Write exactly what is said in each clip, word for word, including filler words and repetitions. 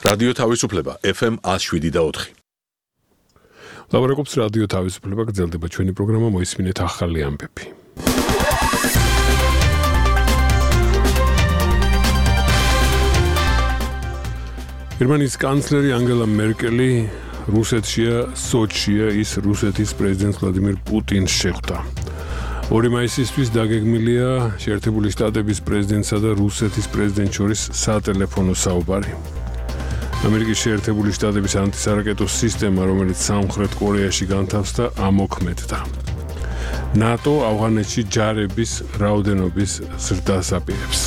რადიო თავისუფლება ეფ ემ one oh seven და four. ლაბორატორიის რადიო თავისუფლება გრძელდება ჩვენი პროგრამა მოისმინეთ ახალი ამბები. გერმანიის კანცლერი ანგელა მერკელი რუსეთშია, სოჩია ის რუსეთის პრეზიდენტ ვლადიმირ პუტინს შეხვდა. ორი მაისისთვის დაგეგმილია შეერთებული შტატების პრეზიდენტსა და რუსეთის პრეზიდენტს შორის სატელეფონო საუბარი. ამერიკის შეერთებული შტატების ანტისარაკეტო სისტემა, რომელიც სამხრეთ კორეაში განთავსდა, ამოქმედდა. ნატო ავღანეთში ჯარების რაოდენობის ზრდას აპირებს.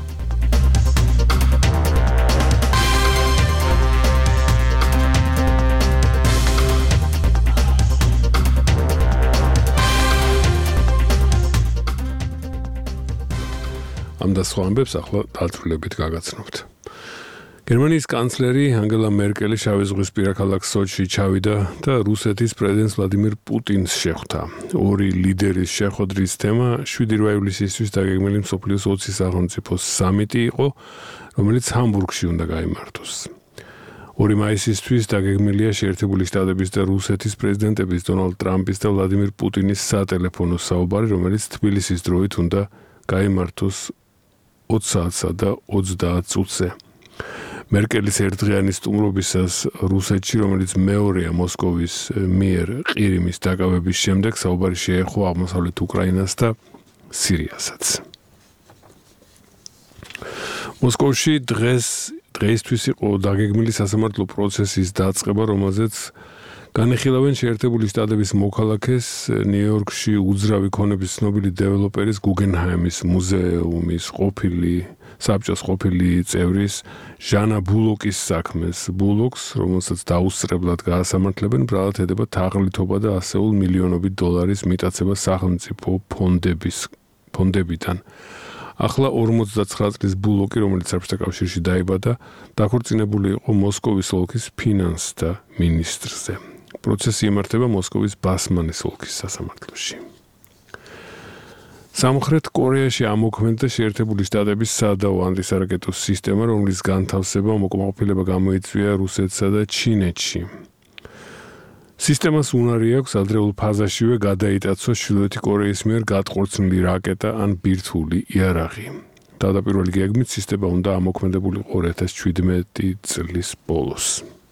ამ და სხვა ამბებს ახლა დაწვრილებით გაგაცნობთ. გერმანიის კანცლერი ანგელა მერკელი შავი ზღვისპირა ქალაქ სოჩში ჩავიდა და რუსეთის პრეზიდენტ ვლადიმირ პუტინს შეხვდა. ორი ლიდერის შეხვედრის თემა შვიდი ივლისისთვის დაგეგმილი მსოფლიოს ოცი სახელმწიფოს სამიტი იყო, რომელიც ჰამბურგში უნდა გაიმართოს. ორი მაისისთვის დაგეგმილია შეერთებული შტატების და რუსეთის პრეზიდენტების დონალდ ტრამპის და ვლადიმირ პუტინის სატელეფონო საუბარი, რომელიც თბილისის დროით უნდა გაიმართოს ოც საათსა და ოცდაათ წუთზე. მერკელის ერთდღიანი სტუმრობისას რუსეთში, რომელიც მეორეა მოსკოვის მიერ ყირიმის დაკავების შემდეგ, საუბარი შეეხო აღმოსავლეთ უკრაინას და სირიასაც. მოსკოვში დღეს დღეისთვის იყო დაგეგმილი სასამართლო პროცესის დაწყება, რომელზეც განიხილავენ შეერთებული შტატების მოქალაქეს ნიუ-იორკში უძრავი ქონების ცნობილი დეველოპერის გუგენჰაიმის მუზეუმის ყოფილი საბჭოს ყოფილი წევრის ჟანა ბულოკის საქმეს. ბულოკს, რომელსაც დაუსწრებლად გაასამართლებენ, ბრალად ედება თაღლითობა და ასეულ მილიონობით დოლარის მიტაცება სახელმწიფო ფონდების ფონდებიდან. ახლა ორმოცდაცხრა წლის ბულოკი, რომელიც საბჭოთა კავშირში დაიბადა, დაქორწინებული იყო მოსკოვის ოლქის ფინანსთა მინისტრზე. პროცესი იმართება მოსკოვის ბასმანის ოლქის სასამართლოში. სამხრეთ კორეაში ამოქმედდა შეერთებული შტატების სადაო ანტისარაკეტო სისტემა, რომლის განთავსება უკმაყოფილება გამოიწვია რუსეთსა და ჩინეთში. სისტემას უნარი აქვს ადრეულ ფაზაშივე გადაიტაცოს ჩრდილოეთი კორეის მიერ გადყორცნილი რაკეტა ან ბირთვული იარაღი. თავდაპირველი გეგმით სისტემა უნდა ამოქმედებულიყო ორი ათას შვიდმეტი წლის ბოლოს.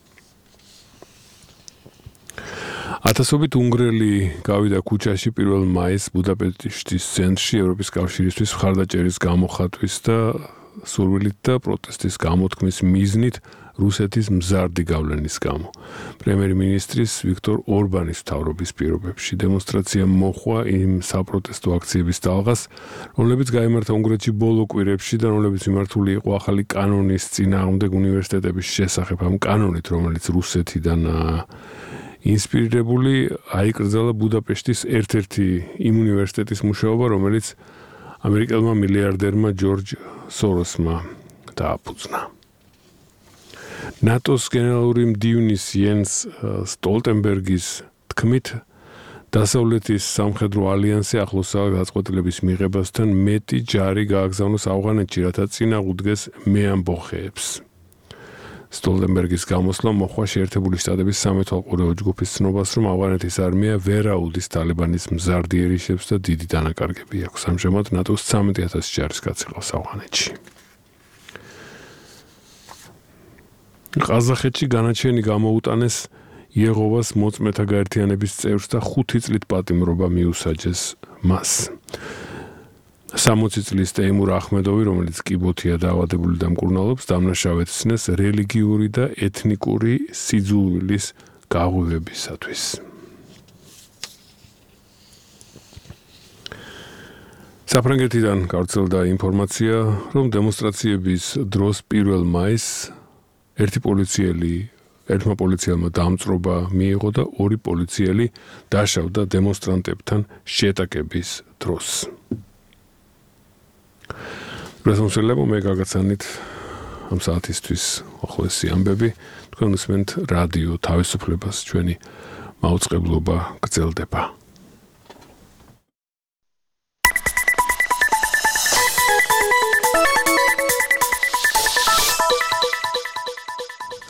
ათასობით უნგრელი გავიდა ქუჩაში პირველ მაისს ბუდაპეშტის ცენტრში ევროპის კავშირისთვის მხარდაჭერის გამოხატვის და სურვილით და პროტესტის გამოთქმის მიზნით რუსეთის მზარდი გავლენის გამო. პრემიერ-მინისტრის ვიქტორ ორბანის მთავრობის პირობებში დემონსტრაცია მოჰყვა იმ საპროტესტო აქციების ტალღას, რომლებიც გაიმართა უნგრეთში ბოლო კვირებში და რომლებიც მიმართული იყო ახალი კანონის წინააღმდეგ უნივერსიტეტების შესახებ. ამ კანონით, რომელიც რუსეთიდან ინსპირირებული, აიკრძალა ბუდაპეშტის ერთ-ერთი იმ უნივერსიტეტის მუშაობა, რომელიც ამერიკელმა მილიარდერმა ჯორჯ სოროსმა დააფუძნა. ნატოს გენერალური მდივნის იენს სტოლტენბერგის თქმით, დასავლეთის სამხედრო ალიანსი ახლოსაა გადაწყვეტილების მიღებასთან მეტი ჯარი გააგზავნოს ავღანეთში, რათა წინააღმდეგს მეამბოხეებს. სტოლტენბერგის გამოსვლა მოჰყვა შეერთებული შტატების სამეთვალყურეო ჯგუფის ცნობას, რომ ავღანეთის არმია ვერ აუდის ტალიბანის მზარდი ერიშებს და დიდი დანაკარგები აქვს. ამჟამად ნატოს ცამეტი ათასი ჯარისკაცი ყავს ავღანეთში. ყაზახეთში განაჩენი გამოუტანეს იეღოვას მოწმეთა გაერთიანების წევრს და ხუთი წლით პატიმრობა მიუსაჯეს მას. სამოცი წლის ტეიმურ ახმედოვი, რომელიც კიბოთია დაავადებული და მკურნალობს, დამნაშავედ ცნეს რელიგიური და ეთნიკური სიძულვილის გაღვივებისათვის. საფრანგეთიდან გავრცელდა ინფორმაცია, რომ დემონსტრაციების დროს პირველ მაისს ერთი პოლიციელი ერთმა პოლიციელმა დამწრობა მიიღო და ორი პოლიციელი დაშავდა დემონსტრანტებთან შეტაკების დროს. რესურსებო მე გაგაცანით ამ საათისთვის ახლესი ამბები. თქვენ უსმენთ რადიო თავისუფლებას, ჩვენი მაუწყებლობა გრძელდება.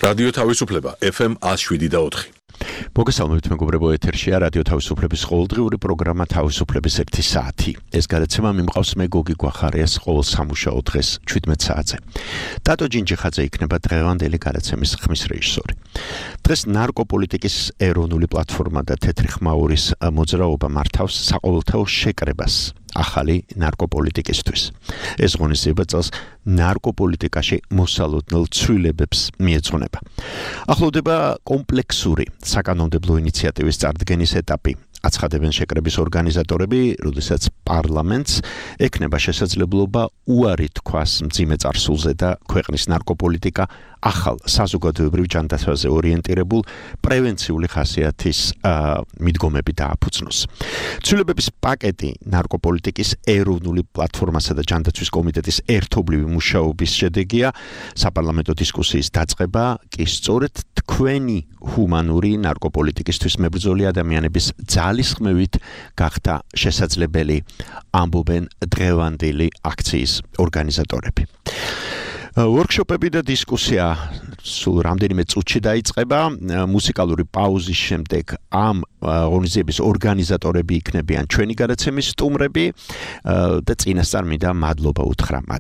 რადიო თავისუფლება ეფ ემ one oh seven point four. მოგესალმებით მეგობრებო, ეთერშია რადიო თავისუფლების ყოველდღიური პროგრამა თავისუფლების ერთი საათი. ეს გადაცემა მიმყავს მე გოგი გვახარიას ყოველ სამუშაო დღეს seventeen საათზე. ტატო ჯინჯიხაძე იქნება დღევანდელი გადაცემის ხმის რეჟისორი. დღეს ნარკოპოლიტიკის ეროვნული პლატფორმა და თეთრი ხმაურის მოძრაობა მართავს საყოველთაო შეკრებას ახალი ნარკოპოლიტიკისთვის. ეს ღონისძიება წელს ნარკოპოლიტიკაში მოსალოდნელ ცვლილებებს მიეძღვნება. ახლოვდება კომპლექსური საკანონმდებლო ინიციატივის წარდგენის ეტაპი. აცხადებენ შეკრების ორგანიზატორები, როდესაც პარლამენტს ექნება შესაძლებლობა უარი თქვას მძიმე წარსულზე და ქვეყნის ნარკოპოლიტიკა ახალ საზოგადოებრივ ჯანდაცვაზე ორიენტირებულ პრევენციული ხასიათის მიდგომები დააფუძნოს. ცვლილებების პაკეტი ნარკოპოლიტიკის ეროვნული პლატფორმასა და ჯანდაცვის კომიტეტის ერთობლივი მუშაობის შედეგია. საპარლამენტო დისკუსიის დაწყება კი სწორედ თქვენი ჰუმანური ნარკოპოლიტიკისთვის მებრძოლი ადამიანების ძალისხმევით გახდა შესაძლებელი, ამბობენ დღევანდელი აქციის ორგანიზატორები. ვორქშოპები და დისკუსია სულ რამდენიმე წუთში დაიწყება. მუსიკალური პაუზის შემდეგ ამ ღონისძიების ორგანიზატორები იქნებიან ჩვენი გადაცემის სტუმრები და წინასწარ მინდა მადლობა უთხრა მათ.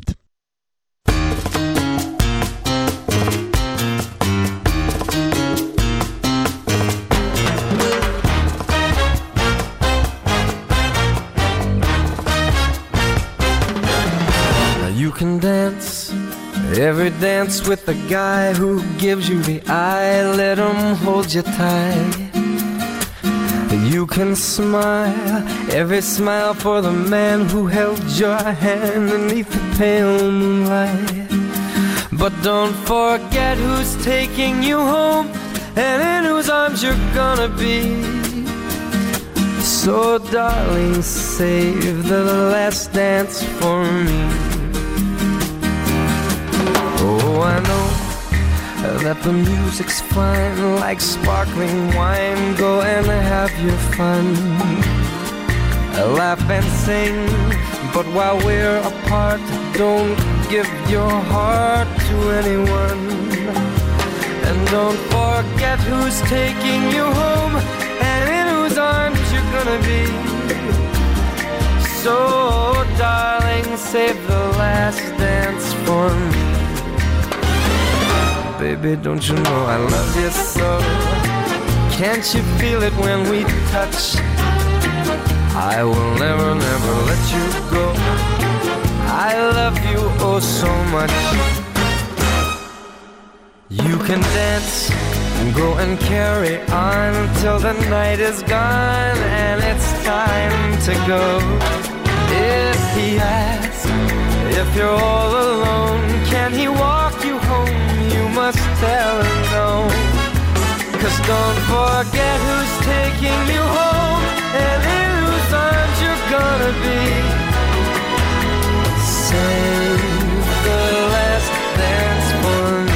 You can dance, every dance with the guy who gives you the eye, let him hold you tight. You can smile, every smile for the man who held your hand beneath the pale moonlight. But don't forget who's taking you home and in whose arms you're gonna be. So darling, save the last dance for me. Oh, I know that the music's fine, like sparkling wine. Go and have your fun, laugh and sing. But while we're apart, don't give your heart to anyone. And don't forget who's taking you home and in whose arms you're gonna be. So, darling, save the last dance for me. Baby, don't you know I love you so? Can't you feel it when we touch? I will never, never let you go. I love you oh so much. You can dance and go and carry on till the night is gone and it's time to go. If he asks if you're all alone, can he walk you home? You must tell him no. 'Cause don't forget who's taking you home and in whose arms you're gonna be. Save the last dance for me.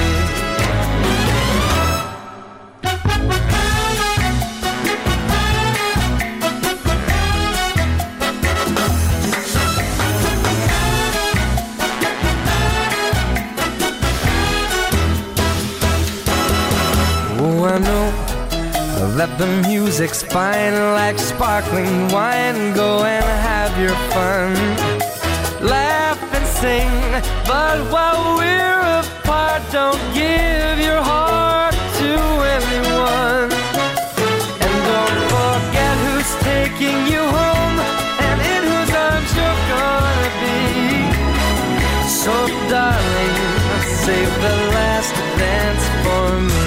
I know that the music's fine, like sparkling wine. Go and have your fun, laugh and sing. But while we're apart, don't give your heart to anyone. And don't forget who's taking you home and in whose arms you're gonna be. So darling, save the last dance for me.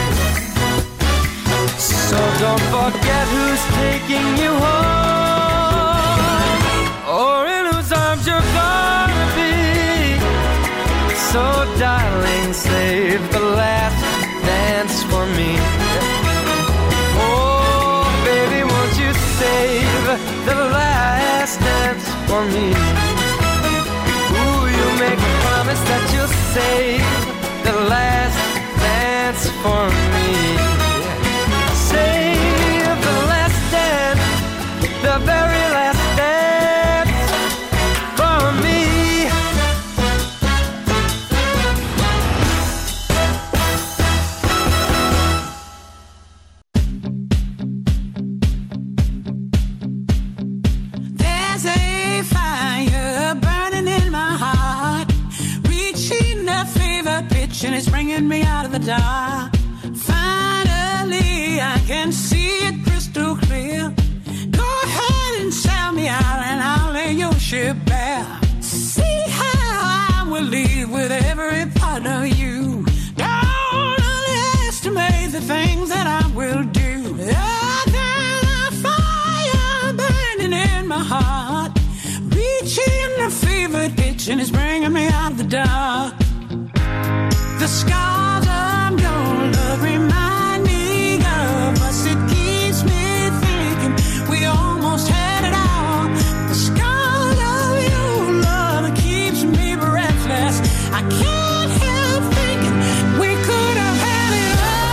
So don't forget who's taking you home or in whose arms you're gonna be. So darling, save the last dance for me. Oh baby, won't you save the last dance for me? Ooh, you make a promise that you'll save the last dance for me. Save the last dance, the very last dance for me. fire burning in my heart, reaching a fever pitch and it's bringing me out of the dark. Finally, I can see it crystal clear. Go ahead and sell me out and I'll lay your ship bare. See how I will leave with every part of you. Don't underestimate the things that I will do. Oh, there's a fire burning in my heart, reaching a fever pitch and it's bringing me out of the dark. The scars of your love remind me of us. It keeps me thinking we almost had it all. The scars of your love keeps me breathless. I can't help thinking we could have had it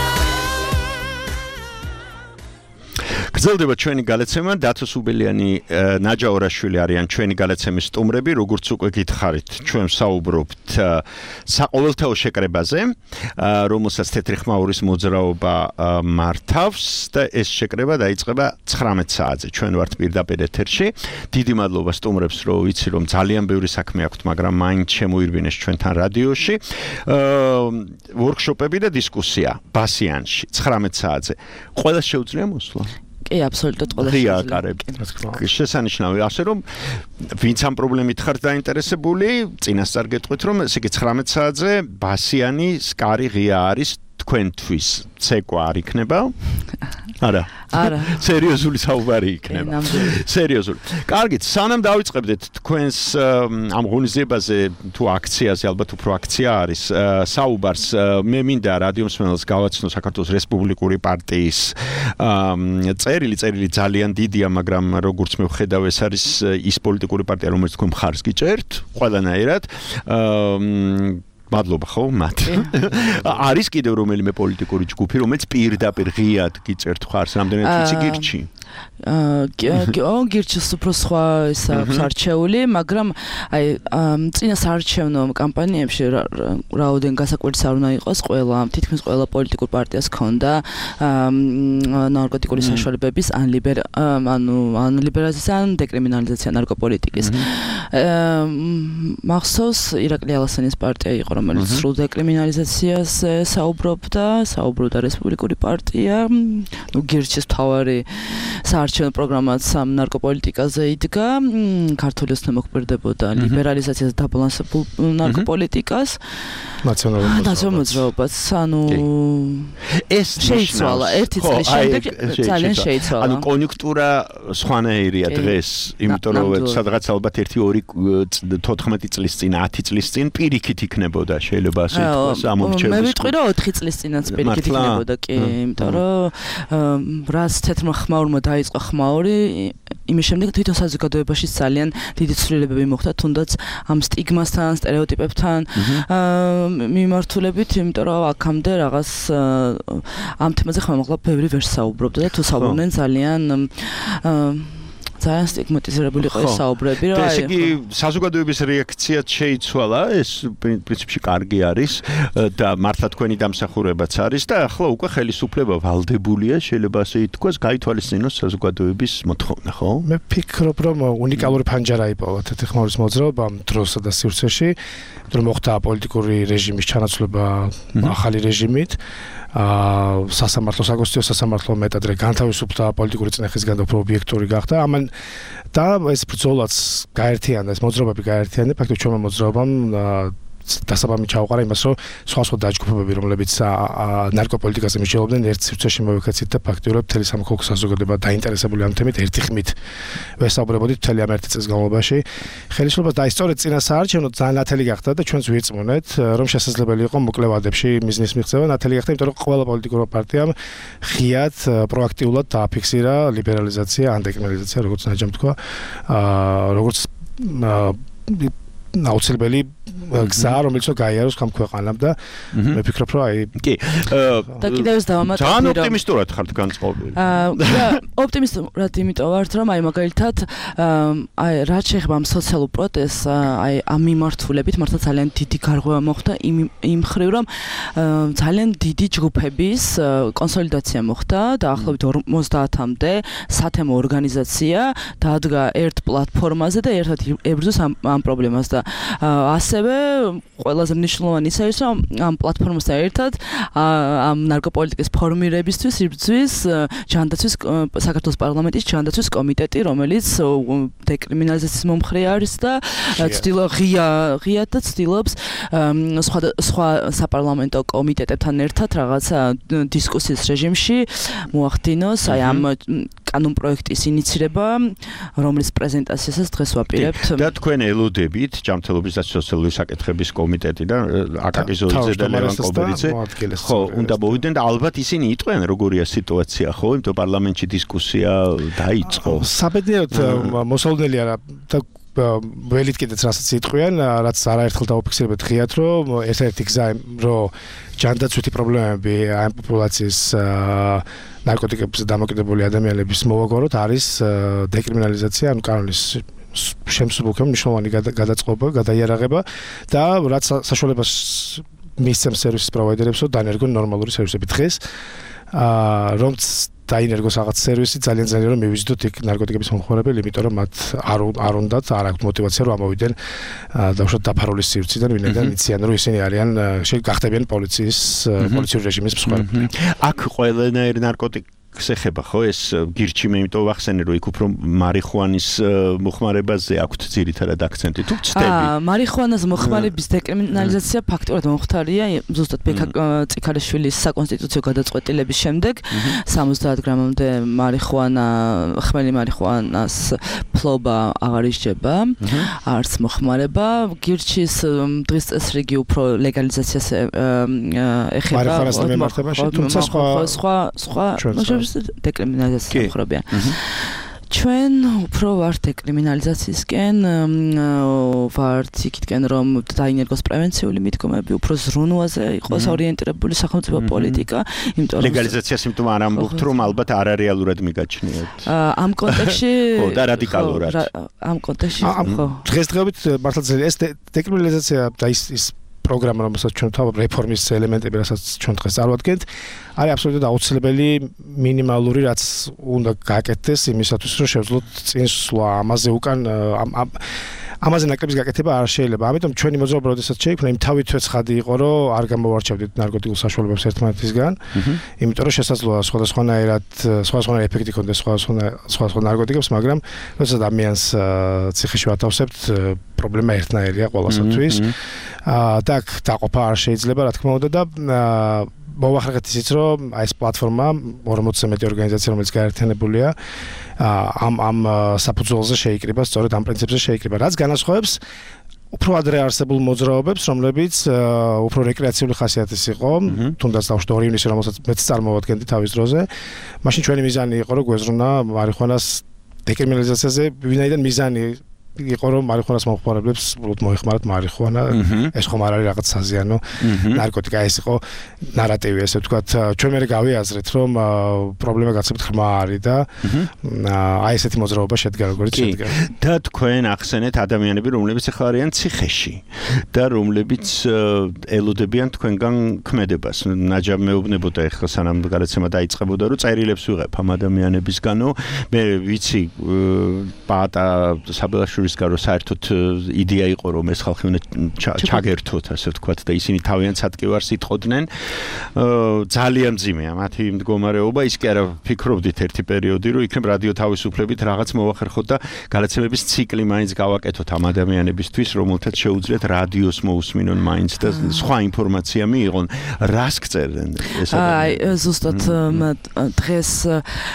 all. გრძელდება ჩვენი გალაცემა. დათო სუბელიანი, ნაჯა ორაშვილი არიან ჩვენი გალაცემის სტუმრები. როგორც უკვე გითხარით, ჩვენ საუბრობთ საყოველთაო შეკრებაზე, რომელსაც თეთრი ხმაურის მოძრაობა მართავს და ეს შეკრება დაიწყება ცხრამეტ საათზე. ჩვენ ვართ პირდაპირ ეთერში. დიდი მადლობა სტუმრებს, რომ ვიცი რომ ძალიან ბევრი საქმე აქვთ, მაგრამ მაინც შემოირბინეს ჩვენთან რადიოში. ვორქშოპები და დისკუსია ბასიანში ცხრამეტ საათზე. ყველა შეუძლია მოსვლა? კი, აბსოლუტურად ყველა შეუძლია. შესანიშნავი, ასე რომ ვინც ამ პრობლემით ხართ დაინტერესებული, წინასწარ გეტყვით რომ ესე იგი ცხრამეტ საათზე ბასიანის კარი ღია არის თქვენთვის. ცეკვა არ იქნება? არა. არა. სერიოზული საუბარი იქნება. სერიოზული. კარგით, სანამ დავიწყებდეთ თქვენს ამ ღონისძიებაზე თუ აქციაზე, ალბათ უფრო აქცია არის, საუბარს მე მინდა რადიო მსმენელს გავაცნო საქართველოს რესპუბლიკური პარტიის წერილი, წერილი ძალიან დიდია, მაგრამ როგორც მე ვხედავ, ეს არის ის პოლიტიკური პარტია, რომელიც თქვენ მხარს გიჭერთ, ყველანაირად. მადლობა ხო მათ. არის კიდევ რომელიმე პოლიტიკური ჯგუფი, რომელიც პირდაპირ ღიად გიწერთ მხარს, რამდენად ვიცი გირჩი? აა გირჩის უფრო სხვა ის აქვს არჩეული, მაგრამ აი წინა საარჩევნო კამპანიებში რაოდენ გასაკვირიც არ უნდა იყოს, ყველა თითქმის ყველა პოლიტიკურ პარტიას ჰქონდა ნარკოტიკული საშუალებების ან ლიბერ ანუ ან ლიბერალიზაცია, ან დეკრიმინალიზაცია ნარკოპოლიტიკის. მახსოვს ირაკლი ალასანის პარტია იყო, რომელიც სრულ დეკრიმინალიზაციას საუბრობდა, საუბრობდა რესპუბლიკური პარტია, ნუ გირჩის თავარი საარჩევნო პროგრამაც ამ ნარკოპოლიტიკაზე იდგა, ქართული ოცნება მოხმარდებოდა ლიბერალიზაციას და დაბალანსებულ ნარკოპოლიტიკას. ნაციონალურ მოძრაობას, ანუ ეს შეიცვალა ერთი წლის შემდეგ ძალიან შეიცვალა. ანუ კონიუნქტურა სხვანაირია დღეს, იმიტომ რომ სადღაც ალბათ ერთი ორი თოთხმეტი წლის წინ, ათი წლის წინ პირიქით იქნებოდა, შეიძლება ასე ითქვას ამ მომრჩევლის. მე ვიტყვი რომ ოთხი წლის წინაც პირიქით იქნებოდა, კი, იმიტომ რომ რაც თეთრმა ხმაურმა დაიწყო ხმაური, იმის შემდეგ თვითონ საზოგადოებაში ძალიან დიდი ცვლილებები მოხდა, თუნდაც ამ სტიგმასთან, სტერეოტიპებთან მიმართულებით, იმიტომ რომ აქამდე რაღაც ამ თემაზე ხმამაღლა ბევრი ვერ საუბრობდა და თუ საუბრობდნენ ძალიან ძალიან სტიგმატიზირებული იყო ეს საუბრები, რომ ესე იგი საზოგადოების რეაქციაც შეიცვალა, ეს პრინციპში კარგი არის და მართლა თქვენი დამსახურებაც არის და ახლა უკვე ხელისუფლება ვალდებულია, შეიძლება ასე ითქვას, გაითვალისწინოს საზოგადოების მოთხოვნა, ხო? მე ვფიქრობ, რომ უნიკალური ფანჯარა იპოვა თეთრი ხმაურის მოძრაობამ დროსა და სივრცეში, რომ მოხდა პოლიტიკური რეჟიმის ჩანაცვლება ახალი რეჟიმით. აა სასამართლო საკონსტიტუციო სასამართლო მეტადრე განთავისუფლდა პოლიტიკური წინახისგან და უფრო ობიექტური გახდა. ამან და ეს ბრძოლაც გაერთიანდა, ეს მოძრაობები გაერთიანდა, ფაქტობრივად ჩვენმა მოძრაობამ დასაბამი ჩაუყარა იმას, რომ სხვა სხვა დაჯგუფებები, რომლებიც ნარკოპოლიტიკაზე მისჯელობდნენ, ერთ სივრცეში მოვიქცეთ და ფაქტობრივად მთელი სამოქალაქო საზოგადოება დაინტერესებული ამ თემით ერთი ხმით ვესაუბრებოდით მთელი ამ ერთი წლის განმავლობაში. ხელისუფლებას დაისწორეთ წინა საარჩევნო, ძალიან ნათელი გახდა და ჩვენც ვირწმუნეთ, რომ შესაძლებელი იყო მოკლე ვადებში მიზნის მიღწევა, ნათელი გახდა, იმიტომ რომ ყველა პოლიტიკურ პარტიამ ღიად პროაქტიულად დააფიქსირა ლიბერალიზაცია, ან დეკრიმინალიზაცია, როგორც ნაჯამ თქვა, აა როგორც აუცილებელი გზა, რომელიც გაიაროს ამ ქვეყანამ და მე ვფიქრობ, რომ აი კი. და კიდევ ეს დავამატებ, რომ ძალიან ოპტიმისტურად ხართ განწყობილი. აა, ოპტიმისტურად იმიტომ ვართ, რომ აი მაგალითად აი რაც შეეხება ამ სოციალურ პროტესტს, აი ამ მიმართულებით მართლა ძალიან დიდი გარღვევა მოხდა იმ იმ მხრივ, რომ ძალიან დიდი ჯგუფების კონსოლიდაცია მოხდა და ახლობით ორმოცდაათამდე სათემო ორგანიზაცია დადგა ერთ პლატფორმაზე და ერთად ებრძვის ამ ამ პრობლემას და ასევე ყველაზე მნიშვნელოვანი ის არის, რომ ამ პლატფორმასთან ერთად ამ ნარკოპოლიტიკის ფორმირებისთვის იბრძვის ჯანდაცვის საქართველოს პარლამენტის ჯანდაცვის კომიტეტი, რომელიც დეკრიმინალიზაციის მომხრე არის და ცდილობს ღია ღიად და ცდილობს სხვა სხვა საპარლამენტო კომიტეტებთან ერთად რაღაცა დისკუსიის რეჟიმში მოახდინოს აი ამ კანონ პროექტის ინიცირება, რომლის პრეზენტაციასაც დღეს ვაპირებთ. და თქვენ ელოდებით ჯანმრთელობის და სოციალური საკითხების კომიტეტი და აკაკი ზოიძე და ლევან კობერიძე. ხო, უნდა მოვიდნენ და ალბათ ისინი იტყვიან როგორია სიტუაცია, ხო? იმიტომ პარლამენტში დისკუსია დაიწყო. საბედნიეროდ მოსალოდნელი არა და ველით კიდეც რასაც იტყვიან, რაც არაერთხელ დავაფიქსირებთ ღიად, რომ ერთ-ერთი გზა, რომ ჯანდაცვითი პრობლემები ამ პოპულაციის ნარკოტიკებზე დამოკიდებული ადამიანების მოვაგოროთ არის დეკრიმინალიზაცია, ანუ კანონის შემსუბუქება, მნიშვნელოვანი გადაწყობა, გადაიარაღება და რაც საშუალებას მისცემს სერვისის პროვაიდერებს, რომ დაინერგონ ნორმალური სერვისები დღეს, რომ დაინერგოს რაღაც სერვისი ძალიან ძალიან რომ მივიზიდოთ იქ ნარკოტიკების მომხმარებელი, იმიტომ რომ მათ არ არ უნდათ, არ აქვთ мотиваცია რომ ამოვიდნენ დაუშვათ დაფარული სივრციდან, ვინაიდან იციან რომ ისინი არიან გახდებიან პოლიციის პოლიციური რეჟიმის მსხვერპლი. აქ ყველანაირი ნარკოტიკი ხება ხო ეს გირჩი მე იმიტომ ვახსენე რომ იქ უფრო მარიხუანის მოხმარებაზე აქვთ ძირითადად აქცენტი თუ ვწდები? აა მარიხუანას მოხმარების დეკრიმინალიზაცია ფაქტურად მომხდარია ზუსტად ბექა წიქარიშვილის საკონსტიტუციო გადაწყვეტილების შემდეგ სამოცდაათ გრამამდე მარიხუანა ხმელი მარიხუანას ფლობა აღარ ისჯება, არც მოხმარება. გირჩის დღის წესრიგი უფრო ლეგალიზაციას ეხება. მარიხუანას მიმართებაში, თუმცა სხვა სხვა სხვა დეკრიმინალიზაცია ხდებიან. ჩვენ უფრო ვართ დეკრიმინალიზაციისკენ, ვართ იქითკენ რომ დაინერგოს პრევენციული მიდგომები, უფრო ზრუნვაზე იყოს ორიენტირებული სახელმწიფო პოლიტიკა, იმიტომ რომ ლეგალიზაციას იმიტომ არ ამბობთ რომ ალბათ არარეალურად მიგაჩნიათ. ამ კონტექსტში ხო და რადიკალურად. ამ კონტექსტში ხო. დღესდღეობით მართლა ძლიერ ეს დეკრიმინალიზაცია და ის ის პროგრამა, რომელსაც ჩვენ თავ რეფორმის ელემენტები, რასაც ჩვენ დღეს წარვადგენთ, არის აბსოლუტურად აუცილებელი მინიმალური, რაც უნდა გააკეთდეს იმისათვის, რომ შევძლოთ წინ სვლა ამაზე უკან ამაზე ნაკლების გაკეთება არ შეიძლება. ამიტომ ჩვენი მოძრაობა როდესაც შეიქმნა, იმ თავითვე ცხადი იყო, რომ არ გამოვარჩევდით ნარკოტიკულ საშუალებებს ერთმანეთისგან, იმიტომ რომ შესაძლოა სხვადასხვანაირად, სხვადასხვანაირ ეფექტი ქონდეს სხვადასხვა ნარკოტიკებს, მაგრამ როდესაც ადამიანს ციხეში ვათავსებთ, პრობლემა ერთნაირია ყველასათვის. და აქ დაყოფა არ შეიძლება, რა თქმა უნდა და მოვახერხეთ ისიც, რომ აი ეს პლატფორმა ორმოცზე მეტი ორგანიზაცია, რომელიც გაერთიანებულია, ამ ამ საფუძველზე შეიკრიბა, სწორედ ამ პრინციპზე შეიკრიბა. რაც განასხვავებს უფრო ადრე არსებულ მოძრაობებს, რომლებიც უფრო რეკრეაციული ხასიათის იყო, თუნდაც დავშოთ ორი ივნისი, რომელსაც მეც წარმოვადგენდი თავის დროზე. მაშინ ჩვენი მიზანი იყო, რომ გვეზრუნა მარიხუანას დეკრიმინალიზაციაზე, ვინაიდან მიზანი იყო რომ მარიხუანას მომხმარებლებს უბრალოდ მოეხმაროთ მარიხუანა, ეს ხომ არ არის რაღაც საზიანო ნარკოტიკა, ეს იყო ნარატივი, ესე ვთქვათ. ჩვენ მე გავიაზრეთ, რომ პრობლემა გაცილებით ღრმა არის და აი ესეთი მოძრაობა შედგა როგორც შედგა. და თქვენ ახსენეთ ადამიანები, რომლებიც ახლა არიან ციხეში და რომლებიც ელოდებიან თქვენგან ქმედებას. ნაჯა მეუბნებოდა ახლა სანამ გადაცემა დაიწყებოდა, რომ წერილებს ვიღებ ამ ადამიანებისგანო. მე ვიცი პატა საბელაშვილის რომ საერთოდ იდეა იყო რომ ეს ხალხი უნდა ჩაგერთოთ, ასე ვთქვათ და ისინი თავიანთ სატკივარს იტყოდნენ. ძალიან მძიმეა მათი მდგომარეობა, ის კი არა ფიქრობდით ერთი პერიოდი რომ იქნებ რადიო თავისუფლებით რაღაც მოვახერხოთ და გადაცემების ციკლი მაინც გავაკეთოთ ამ ადამიანებისთვის, რომელთაც შეუძლიათ რადიოს მოусმინონ მაინც და სხვა ინფორმაცია მიიღონ. რას გწერდნენ ეს ადამიანები? აი ზუსტად დღეს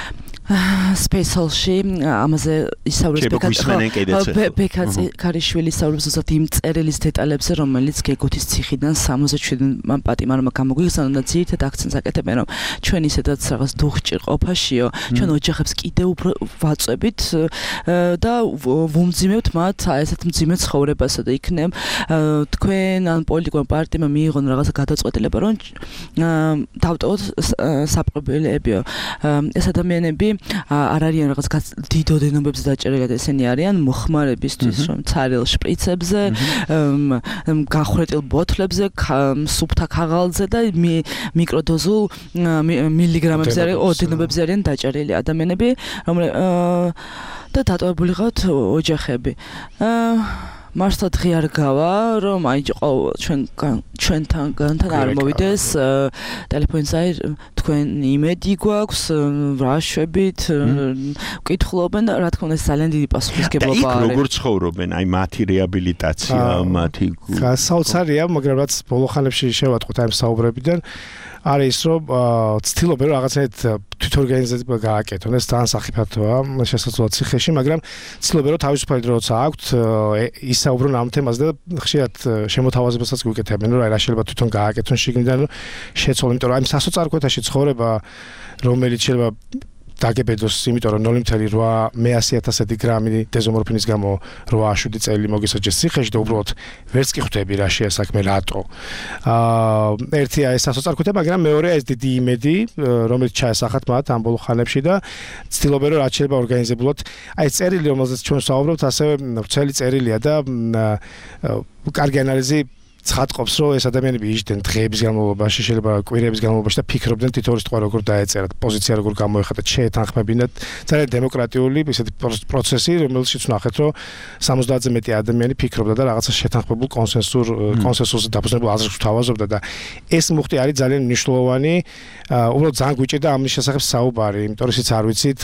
Space Hall-ში ამაზე ისაუბრებს ბეკა ქარიშვილი ისაუბრებს უბრალოდ იმ წერილის დეტალებზე, რომელიც გეგოთის ციხიდან სამოცდაშვიდმა პატიმარმა გამოგვიხსნა და ძირითად აქცენტს აკეთებენ, რომ ჩვენ ისედაც რაღაც დუღჭირ ყოფაშიო, ჩვენ ოჯახებს კიდევ უფრო ვაწვევით და ვუმძიმებთ მათ ესეთ მძიმე ცხოვრებასა და იქნებ თქვენ ან პოლიტიკურმა პარტიამ მიიღონ რაღაცა გადაწყვეტილება, რომ დავტოვოთ საპყრობილებიო. ეს ადამიანები არ არიან რაღაც დიდ ოდენობებზე დაჭერილი, ესენი არიან მოხმარებისთვის, რომ ცარიელ შპრიცებზე, გახრეტილ ბოთლებზე, სუფთა ქაღალდზე და მიკროდოზულ მილიგრამებზე არიან ოდენობებზე არიან დაჭერილი ადამიანები, რომლებიც და დატოვებული ყავთ ოჯახები. მართლა დღე არ გავა, რომ აი ჩვენ ჩვენთან განთან არ მოვიდეს ტელეფონზე თქვენ იმედი გვაქვს, რა შვებით, ვკითხულობენ და რა თქმა უნდა ძალიან დიდი პასუხისმგებლობა არის. და იქ როგორ ცხოვრობენ, აი მათი რეაბილიტაცია, მათი გასაოცარია, მაგრამ რაც ბოლო ხანებში შევატყოთ აი საუბრებიდან არის რომ ცდილობენ რომ რაღაცნაირად თვითორგანიზება გააკეთონ, ეს ძალიან სახიფათოა შესაძლოა ციხეში, მაგრამ ცდილობენ რომ თავისუფალი დროც აქვთ ისაუბრონ ამ თემაზე და ხშირად შემოთავაზებასაც გვიკეთებენ, რომ აი რა შეიძლება თვითონ გააკეთონ შიგნიდან შეცვალონ, იმიტომ რომ აი სასოწარკვეთაში ცხოვრება, რომელიც შეიძლება დაგებედოს, იმიტომ რომ ნული ათეული მეათე ათასი გრამი დეზომორფინის გამო რვააშვიდი წელი მოგესაჯეს ციხეში და უბრალოდ ვერც კი ხვდები რა შეასაქმე რატო. აა ერთია ეს სასოწარკვეთა, მაგრამ მეორეა ეს დიდი იმედი, რომელიც ჩაესახათ მათ ამ ბოლო ხანებში და ცდილობენ რომ რაც შეიძლება ორგანიზებულად, აი წერილი, რომელზეც ჩვენ ვსაუბრობთ, ასევე ვრცელი წერილია და კარგი ანალიზი ცხადყოფს, რომ ეს ადამიანები იჯდნენ დღეების განმავლობაში, შეიძლება კვირების განმავლობაში და ფიქრობდნენ თითოეულის ტყვა როგორ დაეწერათ, პოზიცია როგორ გამოეხატათ, შეეთანხმებინათ. ძალიან დემოკრატიული ესეთი პროცესი, რომელშიც ვნახეთ, რომ სამოცდაათზე მეტი ადამიანი ფიქრობდა და რაღაცა შეთანხმებულ კონსენსურ კონსენსუსზე დაფუძნებულ აზრს თავაზობდა და ეს მუხტი არის ძალიან მნიშვნელოვანი. უბრალოდ ძალიან გვიჭირდა ამის შესახებ საუბარი, იმიტომ რომ ისიც არ ვიცით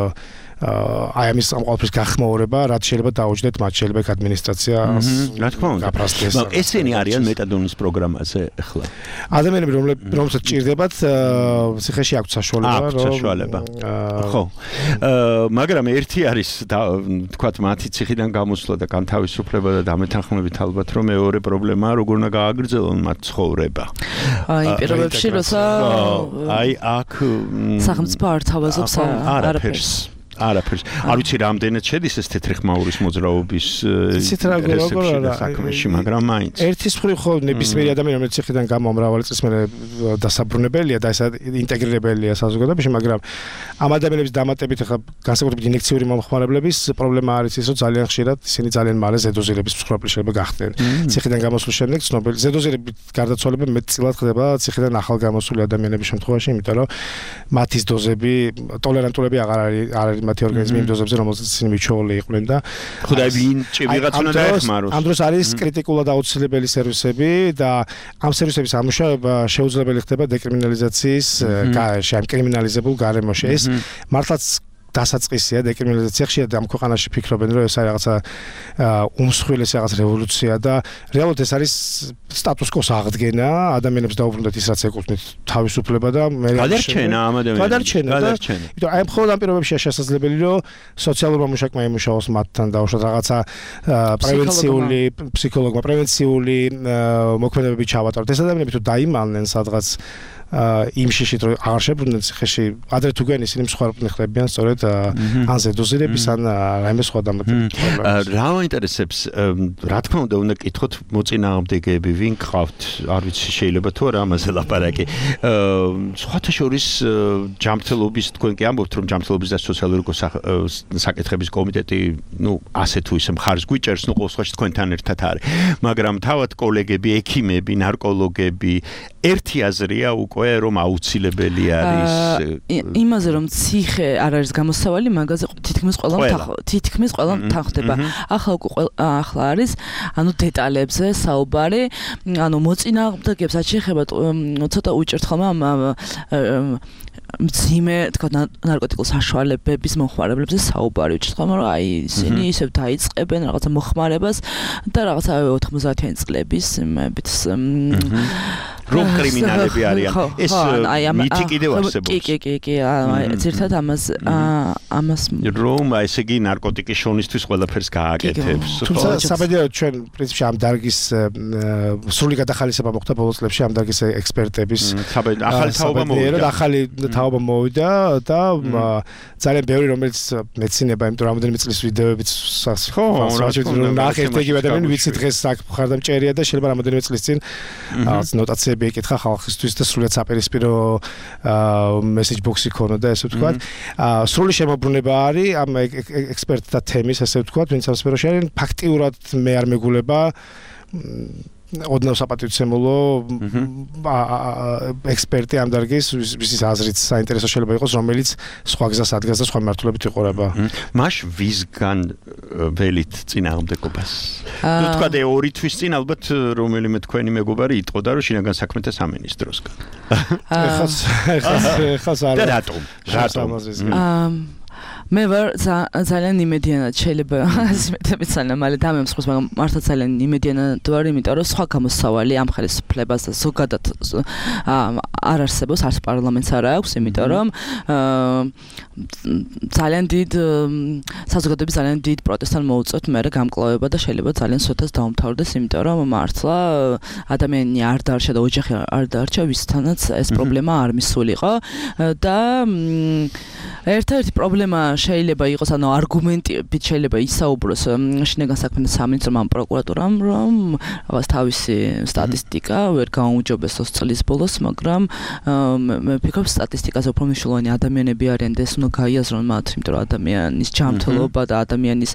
აი ამის ამ ყოველთვის გახმაურება, რაც შეიძლება დაუჯდეთ მათ, შეიძლება ადმინისტრაციას. რა თქმა უნდა. ესენი არიან მეტადონის პროგრამაზე ახლა. ადამიანები, რომლებსაც ჭირდებათ, ციხეში აქვთ საშუალება, რომ საშუალება. ხო. მაგრამ ერთი არის თქვათ მათი ციხიდან გამოსვლა და განთავისუფლება და დამეთანხმებით ალბათ, რომ მეორე პრობლემაა, როგორ უნდა გააგრძელონ მათ ცხოვრება. აი პირობებში როცა აი აქ სახელმწიფო არ თავაზობს არაფერს. არაფერს. არ ვიცი რამდენად შედის ეს თეთრი ხმაურის მოძრაობის საქმეში, მაგრამ მაინც. ერთის მხრივ ხო ნებისმიერი ადამიანი, რომელიც ციხიდან გამა მრავალი წლის მერე დასაბრუნებელია და ეს ინტეგრირებელია საზოგადოებაში, მაგრამ ამ ადამიანების დამატებით ახლა განსაკუთრებით ინექციური მომხმარებლების პრობლემა არის ის, რომ ძალიან ხშირად ისინი ძალიან მალე ზედოზირების მსხვერპლი შეიძლება გახდნენ. ციხიდან გამოსვლის შემდეგ ცნობილი ზედოზირების გარდაცვალება მეტწილად ხდება ციხიდან ახალ გამოსული ადამიანების შემთხვევაში, იმიტომ რომ მათის დოზები ტოლერანტულები აღარ არის მათი ორგანიზმი იმ დოზებზე, რომელზეც ისინი მიჩვეული იყვნენ და ხუდა ვინ ვიღაც უნდა დაეხმაროს. ამ დროს არის კრიტიკულად აუცილებელი სერვისები და ამ სერვისების ამუშავება შეუძლებელი ხდება დეკრიმინალიზაციის გარეშე, ამ კრიმინალიზებულ გარემოში. ეს მართლაც დასაწყისია დეკრიმინალიზაცია. ხშირად ამ ქვეყანაში ფიქრობენ, რომ ეს არის რაღაცა უმსხვილესი რაღაც რევოლუცია და რეალურად ეს არის სტატუს კოს აღდგენა, ადამიანებს დაუბრუნდათ ის რაც ეკუთვნით თავისუფლება და მე გადარჩენა ამ ადამიანებს. გადარჩენა. იმიტომ აი მხოლოდ ამ პირობებშია შესაძლებელი, რომ სოციალურმა მუშაკმა იმუშაოს მათთან დაუშვათ რაღაცა პრევენციული, ფსიქოლოგმა პრევენციული მოქმედებები ჩავატაროთ. ეს ადამიანები თუ დაიმალნენ სადღაც იმ შიშით რომ აღარ შებრუნდნენ ციხეში, ადრე თუ გვიან ისინი მსხვერპლი ხდებიან სწორედ ან ზედოზირების ან რაიმე სხვა დამატებითი პრობლემების. რა მაინტერესებს, რა თქმა უნდა, უნდა კითხოთ მოწინააღმდეგეები, ვინ გყავთ, არ ვიცი, შეიძლება თუ არა ამაზე ლაპარაკი. სხვათა შორის ჯანმრთელობის, თქვენ კი ამბობთ, რომ ჯანმრთელობის და სოციალური საკითხების კომიტეტი, ну, ასე თუ ისე მხარს გვიჭერს, ну, ყოველ შემთხვევაში თქვენთან ერთად არის. მაგრამ თავად კოლეგები, ექიმები, ნარკოლოგები, ერთი აზრია უკვე რომ აუცილებელი არის იმაზე რომ ციხე არ არის გამოსავალი, მაგაზე თითქმის ყველა თითქმის ყველა თანხდება. ახლა უკვე ახლა არის ანუ დეტალებზე საუბარი, ანუ მოწინააღმდეგეებს არ შეეხება ცოტა უჭერთ ხოლმე ამ მძიმე თქვა ნარკოტიკულ საშუალებების მომხმარებლებზე საუბარი უჭერთ ხოლმე, რომ აი ისინი ისევ დაიწყებენ რაღაცა მოხმარებას და რაღაცა ოთხმოცდაათიანი წლების იმებით რომ კრიმინალები არიან. ეს მითი კიდევ არსებობს. კი, კი, კი, კი, ზირთად ამას ამას რომ ესე იგი ნარკოტიკის შონისთვის ყველაფერს გააკეთებს. თუმცა საბედიეროდ ჩვენ პრინციპში ამ დარგის სრული გადახალისება მოხდა ბოლო წლებში ამ დარგის ექსპერტების. ახალი თაობა მოვიდა. ახალი თაობა მოვიდა და ძალიან ბევრი რომელიც მეცინება, იმიტომ რომ რამდენიმე წლის ვიდეოებიც ხო, რა ნახეთ ეგ ადამიანი ვიცი დღეს აქ მხარდამჭერია და შეიძლება რამდენიმე წლის წინ რაღაც ნოტაციები ეკითხა ხალხისთვის და სრულად საპირისპირო მესეჯ ბოქსი ქონოდა ესე ვთქვათ. სრული შემოbrunება არის ამ ექსპერტთა თემის ესე ვთქვათ, ვინც ამ სფეროში არიან, ფაქტიურად მე არ მეგულება ოდნავ საპატივცემულო ექსპერტი ამ დარგის ვისის აზრით საინტერესო შეიძლება იყოს, რომელიც სხვა გზას ადგას და სხვა მართლობით იყურება. მაშ ვისგან ველით წინააღმდეგობას? ნუ თქვა და ორი თვის წინ ალბათ რომელიმე თქვენი მეგობარი იტყოდა რომ შინაგან საქმეთა სამინისტროსგან. ეხას ეხას არა. და რატომ? რატომ? მე ვარ ძალიან იმედიანად შეიძლება ასმეთებით ძალიან მალე დამემსხვროს, მაგრამ მართლა ძალიან იმედიანად ვარ, იმიტომ რომ სხვა გამოსავალი ამ ხელისუფლებას და ზოგადად არ არსებობს, არც პარლამენტს არ აქვს, იმიტომ რომ ძალიან დიდ საზოგადოების ძალიან დიდ პროტესტთან მოუწევთ მე გამკლავება და შეიძლება ძალიან სოთას დაუმთავრდეს, იმიტომ რომ მართლა ადამიანი არ დარჩა და ოჯახი არ დარჩა, ვისთანაც ეს პრობლემა არ მისულიყო და ერთ-ერთი პრობლემა შეიძლება იყოს, ანუ არგუმენტებით შეიძლება ისაუბროს შინაგან საქმეთა სამინისტრომ ან პროკურატურამ, რომ რაღაც თავისი სტატისტიკა ვერ გაუმჯობესოს წლის ბოლოს, მაგრამ მე ვფიქრობ სტატისტიკაზე უფრო მნიშვნელოვანი ადამიანები არიან და ეს უნდა გაიაზრონ მათ, იმიტომ რომ ადამიანის ჯანმრთელობა და ადამიანის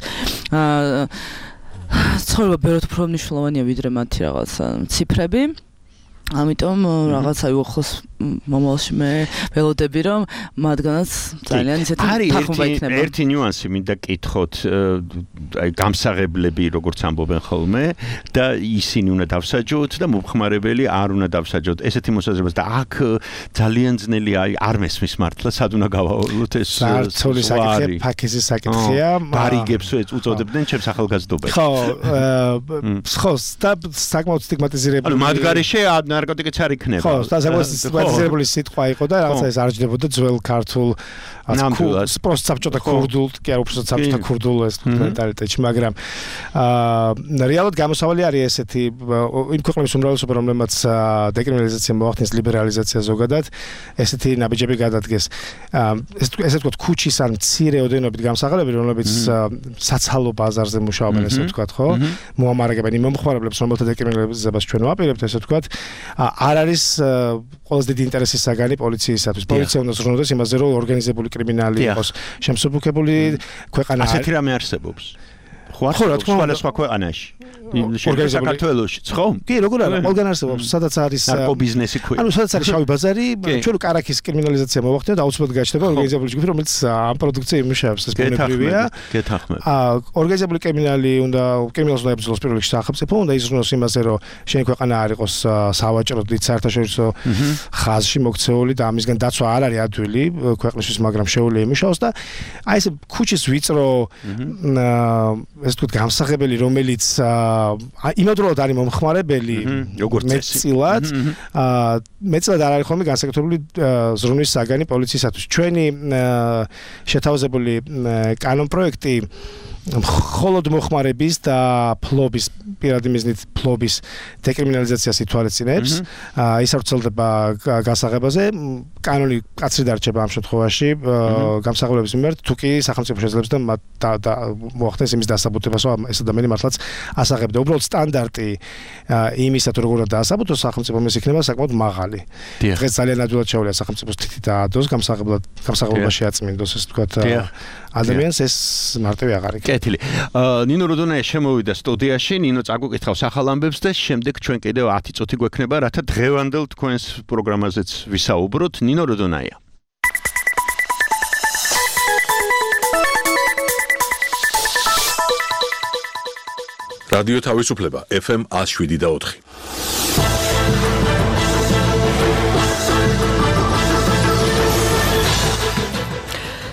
ცხოვრება ბევრად უფრო მნიშვნელოვანია ვიდრე მათი რაღაც ციფრები. ამიტომ რაღაცა უახლოს მომავალში მე ველოდები რომ მათგანაც ძალიან ისეთი თანხმობა იქნება. ერთი ნიუანსი მინდა კითხოთ, აი გამსაღებლები როგორც ამბობენ ხოლმე და ისინი უნდა დავსაჯოთ და მომხმარებელი არ უნდა დავსაჯოთ. ესეთი მოსაზრებას და აქ ძალიან ძნელი აი არ მესმის მართლა სად უნდა გავავალოთ ეს სარცული საკითხია, ფაქიზის საკითხია. ბარიგებს უწოდებდნენ ჩემს ახალგაზრდობაში. ხო, ხო, და საკმაოდ სტიგმატიზირებული. ანუ მაგარიშე ნარკოტიკიც არ იქნება. ხო, და საკმაოდ სტიგმატიზირებული სიტყვა იყო და რაღაცა ეს არ ჯდებოდა ძველ ქართულ ნამდვილად პროსტ საბჭოთა ქურდულ, კი არა უბრალოდ საბჭოთა ქურდულ ეს მენტალიტეტში, მაგრამ აა რეალურად გამოსავალი არის ესეთი იმ ქვეყნების უმრავლესობა, რომლებმაც დეკრიმინალიზაცია მოახდინეს, ლიბერალიზაცია ზოგადად, ესეთი ნაბიჯები გადადგეს. ეს ესე ვთქვათ, ქუჩის ან მცირე ოდენობით გამსაღლები, რომლებიც საცალო ბაზარზე მუშაობენ, ესე ვთქვათ, ხო? მოამარაგებენ იმ მომხმარებლებს, რომელთა დეკრიმინალიზებას ჩვენ ვაპირებთ, ესე ვთქვათ, არ არის ყველაზე დიდი ინტერესის საგანი პოლიციისათვის. პოლიცია უნდა ზრუნავდეს იმაზე, რომ ორგანიზებული კრიმინალი იყოს შემსუბუქებული ქვეყანა. ასეთი რამე არსებობს. ხო, რა თქმა უნდა, სხვა ქვეყანაში. საქართველოშიც, ხო? კი, როგორ არა, ყველგან არსებობს, სადაც არის ნარკობიზნესი ქვია. ანუ სადაც არის შავი ბაზარი, ჩვენ კარაქის კრიმინალიზაცია მოვახდინოთ, აუცილებლად გაჩნდება ორგანიზებული ჯგუფი, რომელიც ამ პროდუქციას იმუშავებს, ეს ბუნებრივია. გეთახმები. აა, ორგანიზებული კრიმინალი უნდა კრიმინალს უნდა ებრძოლოს პირველ რიგში სახელმწიფო, უნდა იზრუნოს იმაზე, რომ შენი ქვეყანა არ იყოს სავაჭრო დიდ საერთაშორისო ხაზში მოქცეული და ამისგან დაცვა არ არის ადვილი ქვეყნისთვის, მაგრამ შეუძლია იმუშაოს და აი ეს ქუჩის ვიწრო ეს თქო გამსაღებელი, რომელიც იმავდროულად არის მომხმარებელი, როგორც მეტწილად, მეტწილად არ არის ხოლმე განსაკუთრებული ზრუნვის საგანი პოლიციისათვის. ჩვენი შეთავაზებული კანონპროექტი მხოლოდ მოხმარების და ფლობის, პირადი მიზნით ფლობის დეკრიმინალიზაციას ითვალისწინებს. ის არ ვრცელდება გასაღებაზე, კანონი კაცრი დარჩება ამ შემთხვევაში გამსაღლების მიმართ, თუ კი სახელმწიფო შეძლებს და მოახდენს იმის დასაბუთებას, რომ ეს ადამიანი მართლაც ასაღებდა. უბრალოდ სტანდარტი იმისა, თუ როგორ უნდა დაასაბუთოს სახელმწიფო, ის იქნება საკმაოდ მაღალი. დღეს ძალიან ადვილად შეუძლია სახელმწიფოს თითი დაადოს, გამსაღებლად გამსაღლება შეაწმინდოს, ესე ვთქვათ, ადამიანს ეს მარტივი აღარ იქნება. კეთილი. ნინო როდონაია შემოვიდა სტუდიაში, ნინო წაგუკითხავს ახალ ამბებს და შემდეგ ჩვენ კიდევ ათი წუთი გვექნება, რათა დღევანდელ თქვენს პროგრამაზეც ვისაუბროთ. ნინო როდონაია. რადიო თავისუფლება ეფ ემ one oh seven და four.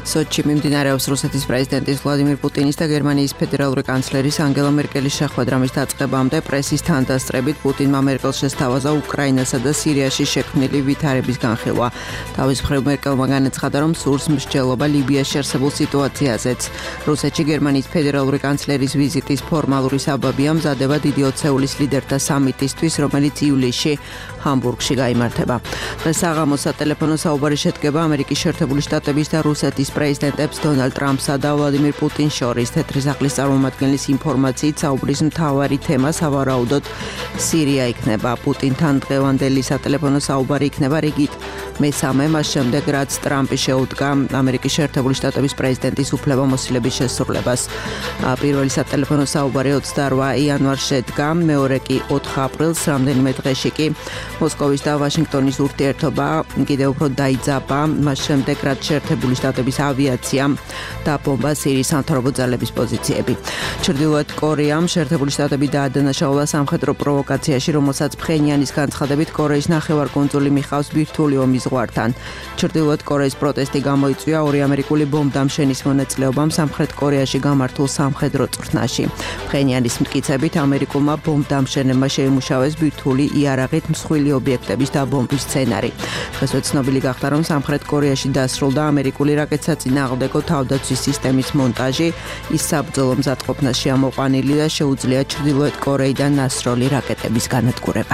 სოჩში მიმდინარეობს რუსეთის პრეზიდენტის ვლადიმირ პუტინის და გერმანიის ფედერალური კანცლერის ანგელა მერკელის შეხვედრა. მის დაწყებამდე პრესის თანდასწრებით პუტინმა მერკელს შესთავაზა უკრაინასა და სირიაში შექმნილი ვითარების განხილვა. თავის მხრივ მერკელმა განაცხადა, რომ სურს მსჯელობა ლიბიაში არსებულ სიტუაციაზეც. რუსეთში გერმანიის ფედერალური კანცლერის ვიზიტის ფორმალური საბაბია მზადება დიდი ოცეულის ლიდერთა სამიტისთვის, რომელიც ივლისში ჰამბურგში გაიმართება. დღეს საღამოს სატელეფონო საუბარი შედგება ამერიკის შეერთებული შტატების და რუსეთის პრეზიდენტებს დონალდ ტრამპსა და ვლადიმირ პუტინს შორის. თეთრი სახლის წარმომადგენლის ინფორმაციით საუბრის მთავარი თემა სავარაუდოდ სირია იქნება. პუტინთან დღევანდელი სატელეფონო საუბარი იქნება რიგით მესამე, მას შემდეგ რაც ტრამპი შეუდგა ამერიკის შეერთებული შტატების პრეზიდენტის უფლებამოსილების შესრულებას. პირველი სატელეფონო საუბარი ოცდაორ იანვარს შედგა, მეორე კი ოთხ აპრილს, რამდენიმე დღეში კი მოსკოვის და ვაშინგტონის ურთიერთობა კიდევ უფრო დაიძაბა, მას შემდეგ რაც შეერთებული შტატების ავიაციამ დაბომბა სირიის სამთავრობო ძალების პოზიციები. ჩრდილოეთ კორეამ შეერთებული შტატები დაადანაშაულა სამხედრო პროვოკაციაში, რომელსაც ფხენიანის განცხადებით კორეის ნახევარკუნძული მიხავს ბირთვული ომის ზღვართან. ჩრდილოეთ კორეის პროტესტი გამოიწვია ორი ამერიკული ბომბდამშენის მონაწილეობამ სამხრეთ კორეაში გამართულ სამხედრო წვრთნაში. ფხენიანის მტკიცებით ამერიკულმა ბომბდამშენებმა შეიმუშავეს ბირთვული იარაღით მსხვილი ობიექტების დაბომბვის სცენარი. დღესვე ცნობილი გახდა, რომ სამხრეთ კორეაში დასრულდა ამერიკული რაკეტსაწინააღმდეგო თავდაცვის სისტემის მონტაჟი. ის საბრძოლო მზადყოფნას შეამოყვანილი და შეუძლია ჩრდილოეთ კორეიდან ნასროლი რაკეტების განადგურება.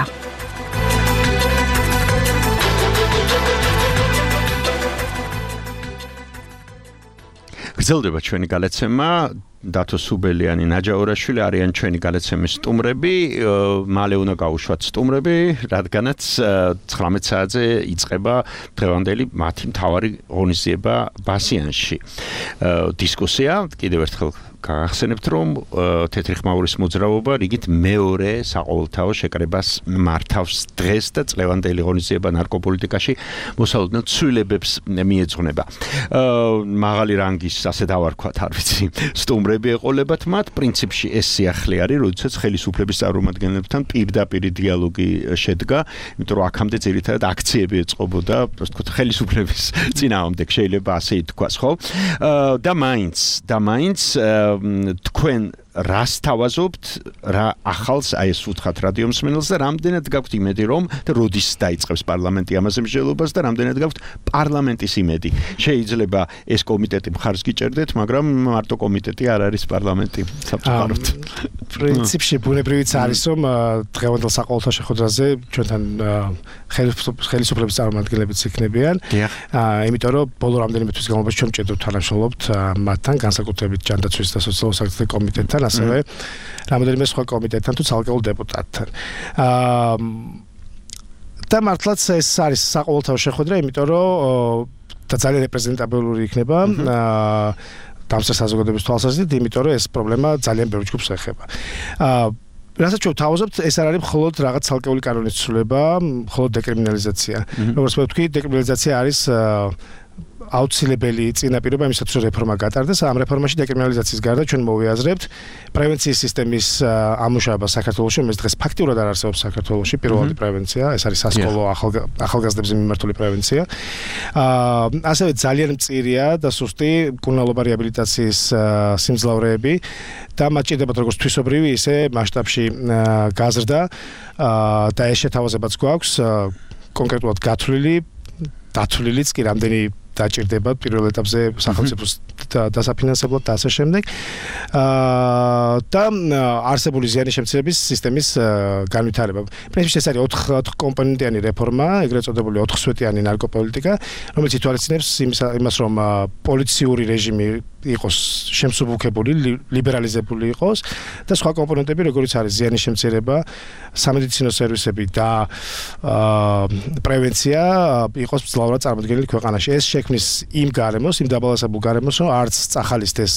გრძელდება ჩვენი გალაცემა. დათო სუბელიანი, ნაჯა ორაშვილი არიან ჩვენი გალაცემის სტუმრები. მალე უნდა გავუშვათ სტუმრები, რადგანაც ცხრამეტ საათზე იწყება დღევანდელი მათი მთავარი ღონისძიება ბასიანში. დისკუსია, კიდევ ერთხელ გახსენებთ, რომ თეთრი ხმაურის მოძრაობა რიგით მეორე საყოველთაო შეკრებას მართავს დღეს და წლევანდელი ღონისძიება ნარკოპოლიტიკაში მოსალოდნელ ცვლილებებს მიეძღვნება. მაღალი რანგის, ასე დავარქვათ, არ ვიცი, სტუმრები ეყოლებათ მათ. პრინციპში ეს სიახლე არის, როდესაც ხელისუფლების წარმომადგენლებთან პირდაპირ დიალოგი შედგა, იმიტომ რომ აქამდე ძირითადად აქციები ეწყობოდა, ასე ვთქვათ, ხელისუფლების წინააღმდეგ, შეიძლება ასე ითქვას, ხო? და მაინც, და მაინც თქვენ რას თავაზობთ, რა ახალს აი ეს ვუთხართ რადიო მსმენელს და რამდენად გაქვთ იმედი, რომ და როდის დაიწყებს პარლამენტი ამაზე მსჯელობას და რამდენად გაქვთ პარლამენტის იმედი. შეიძლება ეს კომიტეტი მხარს გიჭერდეთ, მაგრამ მარტო კომიტეტი არ არის პარლამენტი. საბჭოთაროთ. პრინციპში ბუნებრივიც არის, რომ დღევანდელ საყოველთაო შეხვედრაზე ჩვენთან ხელისუფლების წარმომადგენლებიც იქნებიან. იმიტომ რომ ბოლო რამდენიმე თვის განმავლობაში ჩვენ ჭედოთ თანამშრომლობთ მათთან, განსაკუთრებით ჯანდაცვის და სოციალურ საკითხთა კომიტეტთან, ასევე რამოდენიმე სხვა კომიტეტთან თუ ცალკეულ დეპუტატთან. აა და მართლაც ეს არის საყოველთაო შეხვედრა, იმიტომ რომ და ძალიან რეპრეზენტაბილური იქნება აა დამსწრე საზოგადოების თვალსაზრისით, იმიტომ რომ ეს პრობლემა ძალიან ბევრ ჯგუფს ეხება. აა რასაც ჩვენ თავაზობთ, ეს არ არის მხოლოდ რაღაც ცალკეული კანონის ცვლილება, მხოლოდ დეკრიმინალიზაცია. როგორც ვთქვი, დეკრიმინალიზაცია არის აუცილებელი წინაპირობა იმისათვის, რომ რეფორმა გატარდეს. ამ რეფორმაში დეკრიმინალიზაციის გარდა ჩვენ მოვიაზრებთ პრევენციის სისტემის ამუშავება საქართველოში, რომელიც დღეს ფაქტიურად არ არსებობს საქართველოში. პირველადი პრევენცია, ეს არის სასკოლო ახალგაზრდებზე მიმართული პრევენცია. აა ასევე ძალიან მწირია და სუსტი მკურნალობა რეაბილიტაციის სიმძლავრეები და მათ ჭირდებათ როგორც თვისობრივი, ისე მასშტაბში გაზრდა და ეს შეთავაზებაც გვაქვს კონკრეტულად გათვლილი, დათვლილიც კი რამდენი დაჭირდება პირველ ეტაპზე სახელმწიფოს დასაფინანსებლად და ასე შემდეგ. აა და არსებული ზიანის შემცირების სისტემის განვითარება. პრინციპში ეს არის ოთხ კომპონენტიანი რეფორმა, ეგრეთ წოდებული ოთხსვეტიანი ნარკოპოლიტიკა, რომელიც ითვალისწინებს იმას, რომ პოლიციური რეჟიმი იყოს შემსუბუქებული, ლიბერალიზებული იყოს და სხვა კომპონენტები, როგორც არის ზიანის შემცირება, სამედიცინო სერვისები და აა პრევენცია იყოს მძლავრად წარმოდგენილი ქვეყანაში. ეს შექმნის იმ გარემოს, იმ დაბალანსებულ გარემოს, რომ არც წახალისდეს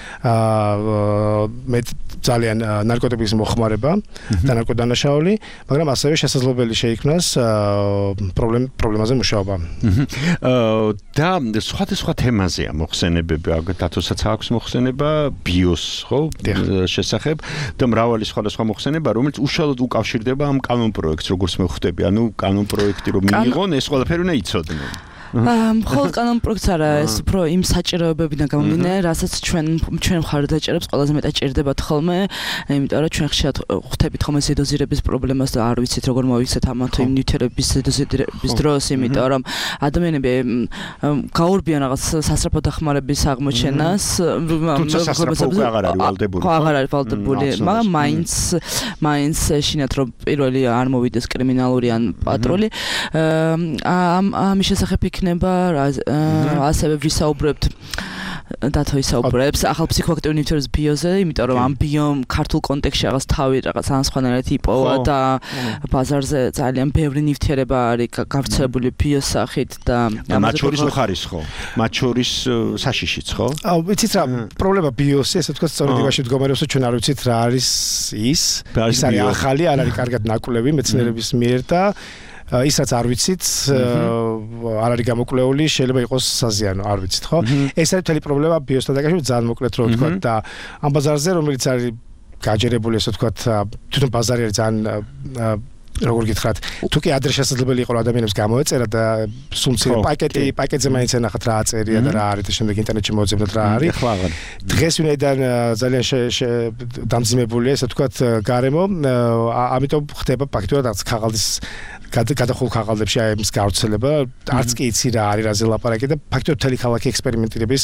აა მე ძალიან ნარკოტიკის მოხმარება და ნარკოდანაშაული, მაგრამ ასევე შესაძლებელი შეიქმნას პრობლემ პრობლემაზე მუშაობა. აა და სხვადასხვა თემაზეა მოხსენებები, დათოსაც აქვს მოხსენება ბიოს, ხო? შესახებ და მრავალი სხვადასხვა მოხსენება, რომელიც უშუალოდ უკავშირდება ამ კანონ პროექტს, როგორც მე ხვდები. ანუ კანონ პროექტი რომ მიიღონ, ეს ყველაფერი უნდა იცოდნენ. მხოლოდ კანონპროექტს არა, ეს უფრო იმ საჭიროებებიდან გამომდინარე, რასაც ჩვენ ჩვენ მხარდაჭერებს ყველაზე მეტად ჭირდებათ ხოლმე, იმიტომ რომ ჩვენ ხშირად ხვდებით ხოლმე ზედოზირების პრობლემას და არ ვიცით როგორ მოვიქცეთ ამ თუ იმ ნივთიერების ზედოზირების დროს, იმიტომ რომ ადამიანები გაურბიან რაღაც სასწრაფო დახმარების აღმოჩენას, თუმცა სასწრაფო უკვე აღარ არის ვალდებული. ხო, აღარ არის ვალდებული, მაგრამ მაინც მაინც ეშინათ რომ პირველი არ მოვიდეს კრიმინალური ან პატრული. ამ ამის შესახებ იქნება ასევე ვისაუბრებთ დათო ისაუბრებს ახალ ფსიქოაქტიურ ნივთიერების ბიოზე, იმიტომ რომ ამ ბიომ ქართულ კონტექსტში რაღაც თავი რაღაც ანსხვანაირად იპოვა და ბაზარზე ძალიან ბევრი ნივთიერება არის გავრცელებული ბიოს სახით და მათ შორის უხარისხო, მათ შორის საშიშიც ხო? აუ, ვიცით რა, პრობლემა ბიოსი, ესე ვთქვათ, სწორედ იმაში მდგომარეობს, რომ ჩვენ არ ვიცით რა არის ის, ის არის ახალი, არ არის კარგად ნაკვლევი მეცნიერების მიერ და ისაც არ ვიცით, არ არის გამოკვლეული, შეიძლება იყოს საზიანო, არ ვიცით, ხო? ეს არის მთელი პრობლემა ბიოსთან დაკავშირებით, ძალიან მოკლედ რო ვთქვათ და ამ ბაზარზე, რომელიც არის გაჯერებული, ესე ვთქვათ, თვითონ ბაზარი არის ძალიან როგორ გითხრათ, თუ კი ადრე შესაძლებელი იყო ადამიანებს გამოეწერა და სულმცირე პაკეტი, პაკეტზე მაინც ენახათ რა აწერია და რა არის და შემდეგ ინტერნეტში მოძებნოთ რა არის. დღეს ვინაიდან ძალიან დამძიმებულია, ესე ვთქვათ, გარემო, ამიტომ ხდება ფაქტურად რაღაც ქაღალდის გადახულ ქაღალდებში აი ეს გავრცელება, არც კი იცი რა არის რაზე ლაპარაკი და ფაქტობრივად მთელი ქალაქი ექსპერიმენტირების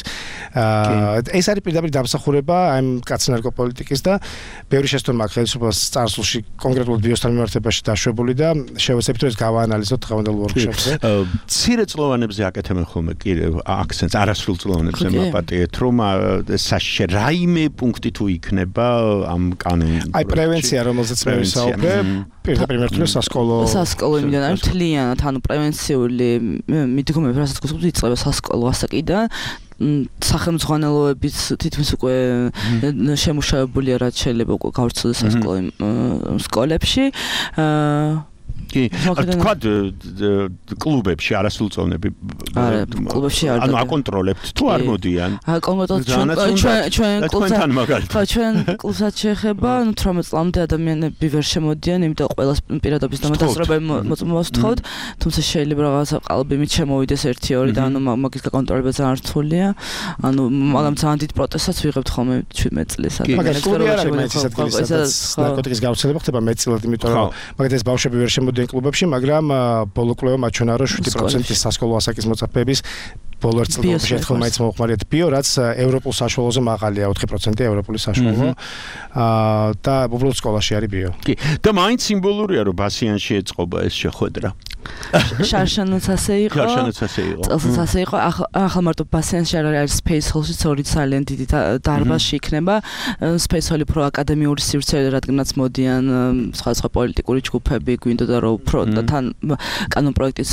ეს არის პირდაპირ დამსახურება ამ კაც ნარკოპოლიტიკის და ბევრი შეცდომა აქვს ხელისუფლებას წარსულში კონკრეტულად ბიოსთან მიმართებაში დაშვებული და შევეცდებით რომ ეს გავაანალიზოთ დღევანდელ ვორქშოპზე. მცირე წლოვანებზე აკეთებენ ხოლმე აქცენტს, არასრულ წლოვანებზე მაპატიეთ, რომ საშიშე რაიმე პუნქტი თუ იქნება ამ კანონში. აი პრევენცია, რომელზეც მე ვისაუბრე, პირდაპირ მიმართული სასკოლო სასკოლო იმიდან არის მთლიანად, ანუ პრევენციული მიდგომები, რასაც გულისხმობთ, იწყება სასკოლო ასაკიდან. სახელმძღვანელოების თითქმის უკვე შემუშავებულია, რაც შეიძლება უკვე გავრცელდეს სასკოლო სკოლებში. კი, თქვა კლუბებში არასრულწლოვნები კლუბებში არ ანუ აკონტროლებთ თუ არ მოდიან? აკონტროლებთ ჩვენ ჩვენ კლუბთან მაგალითად. ჩვენ კლუბსაც შეეხება, ну თორმეტ წლამდე ადამიანები ვერ შემოდიან, იმიტომ ყველას პირადობის დამადასტურებელი მოწმობას ვთხოვთ, თუმცა შეიძლება რაღაცა ყალბი შემოვიდეს ერთი ორი და ანუ მაგის გაკონტროლება ძალიან რთულია. ანუ მაგრამ ძალიან დიდ პროტესტსაც ვიღებთ ხოლმე შვიდმეტ წლის ადამიანებს. კლუბი არ არის ის ადგილი, სადაც ნარკოტიკის გავრცელება ხდება მეტწილად, იმიტომ რომ მაგალითად ეს ბავშვები ვერ შემოდიან კლუბებში, მაგრამ ბოლო კვლევა მაჩვენა, რომ შვიდი პროცენტი სასკოლო ასაკის მოწაფეების ბოლო ერთ წელს ერთხელ მაინც მოუხმარიათ ბიო, რაც ევროპულ საშუალოზე მაღალია, ოთხი პროცენტი ევროპული საშუალო. აა და უბრალოდ სკოლაში არის ბიო. კი, და მაინც სიმბოლურია, რომ ბასიანში ეწყობა ეს შეხვედრა. შარშანაც ასე იყო. შარშანაც ასე იყო. წელსაც ასე იყო. ახლა მარტო ბასიანში არ არის Space Hall-ში, ორი ძალიან დიდი დარბაზში იქნება. Space Hall-ი პრო აკადემიური სივრცე, რადგანაც მოდიან სხვადასხვა პოლიტიკური ჯგუფები, გვინდოდა რომ უფრო და თან კანონპროექტის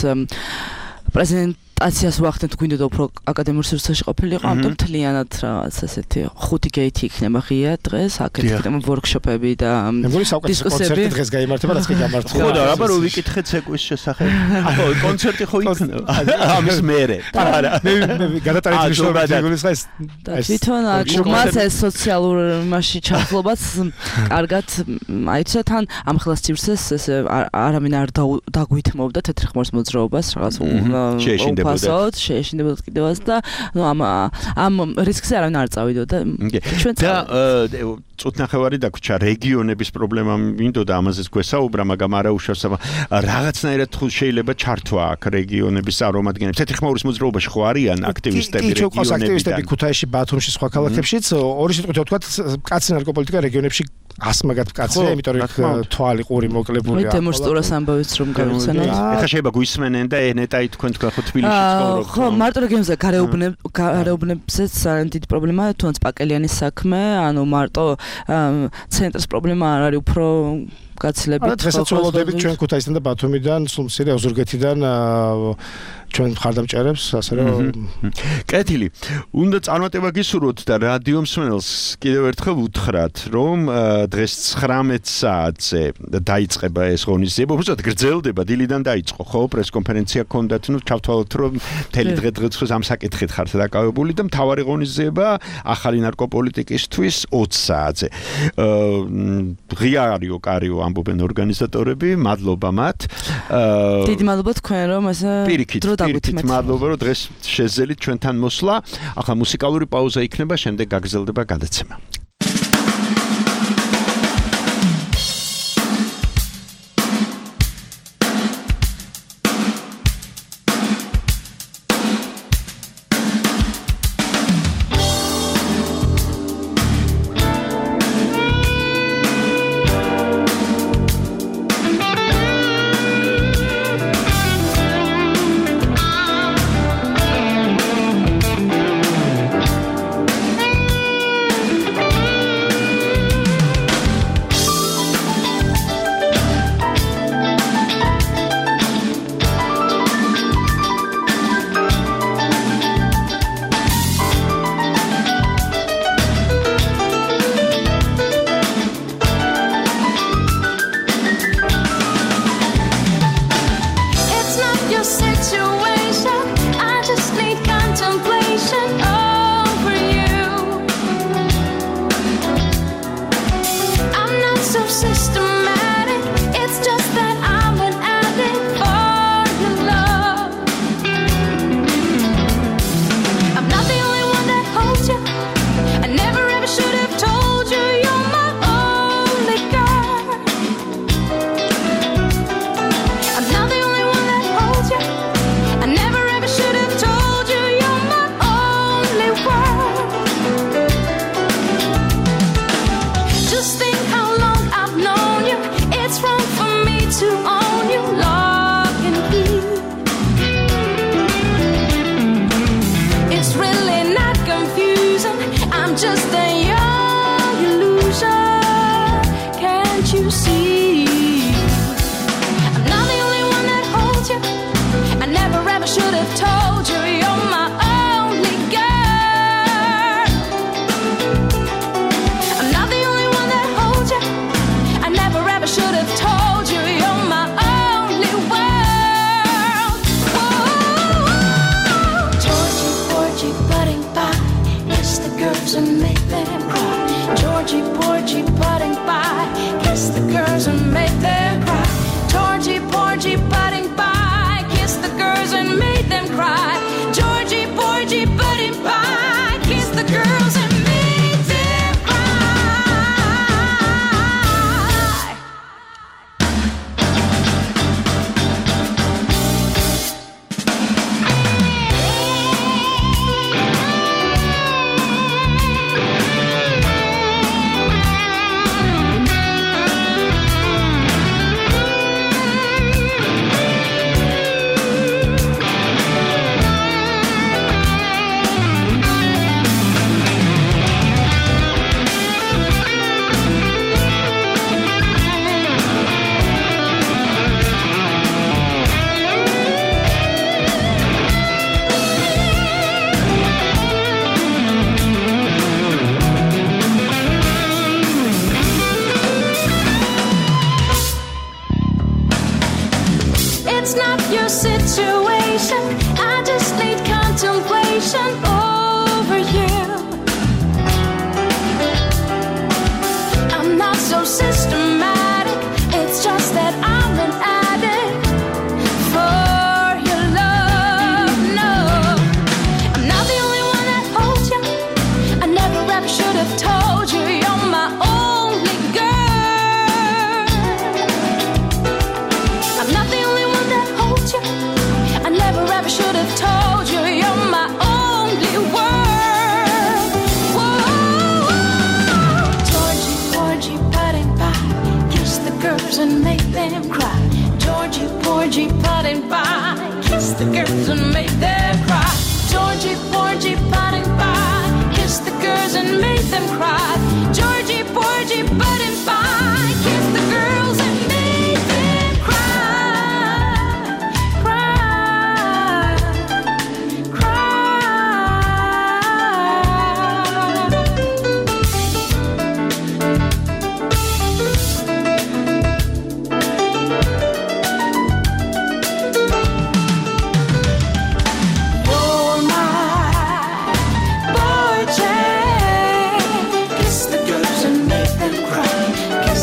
პრეზენტაციას ვახდენთ, გვინდოდა უფრო აკადემიურ სივრცეში ყოფილიყო, ამიტომ მთლიანად რაღაც ესეთი ხუთი გეითი იქნება ღია დღეს, აქეთ იქნება ვორქშოპები და დისკუსიები. დღეს გაიმართება, რაც კი გამართება. ხო და აბა რო ვიკითხეთ ცეკვის შესახებ. ხო, კონცერტი ხო იქნება. ამის მერე. არა. მე გადატანით მნიშვნელობას ეს. თვითონ მას ეს სოციალურ მასში ჩახლობაც კარგად აიცვა თან ამ ხელას სივრცეს ეს არავინ არ დაგვითმობდა თეთრი ხმაურის მოძრაობას რაღაც შეეშინდებოდა შეეშინდებოდა კიდევაც და ნუ ამ ამ რისკზე არავინ არ წავიდოდა ჩვენ და წუთნახევარი დაგვრჩა რეგიონების პრობლემა მინდოდა ამაზეც გვესაუბრა, მაგრამ არა უშავს რაღაცნაირად თუ შეიძლება ჩართვა აქ რეგიონების წარმომადგენლებს. თეთრი ხმაურის მოძრაობაში ხო არიან აქტივისტები რეგიონებიდან? კი, ჩვენ ყავს აქტივისტები ქუთაისში, ბათუმში, სხვა ქალაქებშიც. ორი სიტყვით ვთქვათ, კაცი ნარკოპოლიტიკა რეგიონებში ასმაგად კაცია, იმიტომ რომ თვალი ყური მოკლებულია. მე დემონსტრირებას ამბავიც რომ გავიხსენოთ. ეხლა შეიძლება გვისმენენ და ენეტაი თქვენ თქვენ ხო თბილისში ცხოვრობთ. ხო, მარტო რეგიონზე გარეუბნებ გარეუბნებზეც ძალიან დიდი პრობლემაა, თუნდაც პაკელიანის საქმე, ანუ მარტო ცენტრის პრობლემა არ არის, უფრო გაცილებით. ანუ დღესაც ველოდებით ჩვენ ქუთაისიდან და ბათუმიდან, სულმცირე ოზურგეთიდან ჩვენ მხარდამჭერებს, ასე რომ კეთილი. უნდა წარმატება გისურვოთ და რადიო მსმენელს კიდევ ერთხელ უთხრათ, რომ დღეს ცხრამეტ საათზე დაიწყება ეს ღონისძიება, უბრალოდ გრძელდება, დილიდან დაიწყო, ხო, პრესკონფერენცია ჰქონდათ, ნუ ჩავთვალოთ, რომ მთელი დღე დღეცხოს ამ საკითხით ხართ დაკავებული და მთავარი ღონისძიება ახალი ნარკოპოლიტიკისთვის ოცი საათზე. ღია არისო, კარიო ამ ამბობენ ორგანიზატორები, მადლობა მათ. დიდი მადლობა თქვენ რომ ესე დრო დაგვითმეთ. მადლობა რომ დღეს შეძლეთ ჩვენთან მოსვლა. ახლა მუსიკალური პაუზა იქნება, შემდეგ გაგრძელდება გადაცემა. Kiss the girls and make them cry. Kiss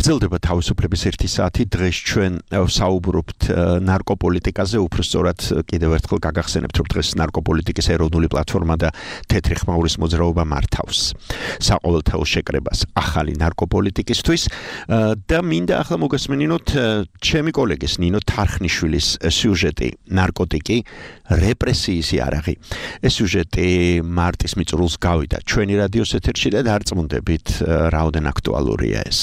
გრძელდება თავისუფლების ერთი საათი. დღეს ჩვენ საუბრობთ ნარკოპოლიტიკაზე, უბრალოდ კიდევ ერთხელ გაგახსენებთ, რომ დღეს ნარკოპოლიტიკის ეროვნული პლატფორმა და თეთრი ხმაურის მოძრაობა მართავს საყოველთაო შეკრებას ახალი ნარკოპოლიტიკისთვის და მინდა ახლა მოგესმინინოთ ჩემი კოლეგის ნინო თარხნიშვილის სიუჟეტი ნარკოტიკი რეპრესიის იარაღი. ეს სიუჟეტი მარტის მიწურულს გავიდა ჩვენი რადიოს ეთერში და დარწმუნდებით რაოდენ აქტუალურია ეს.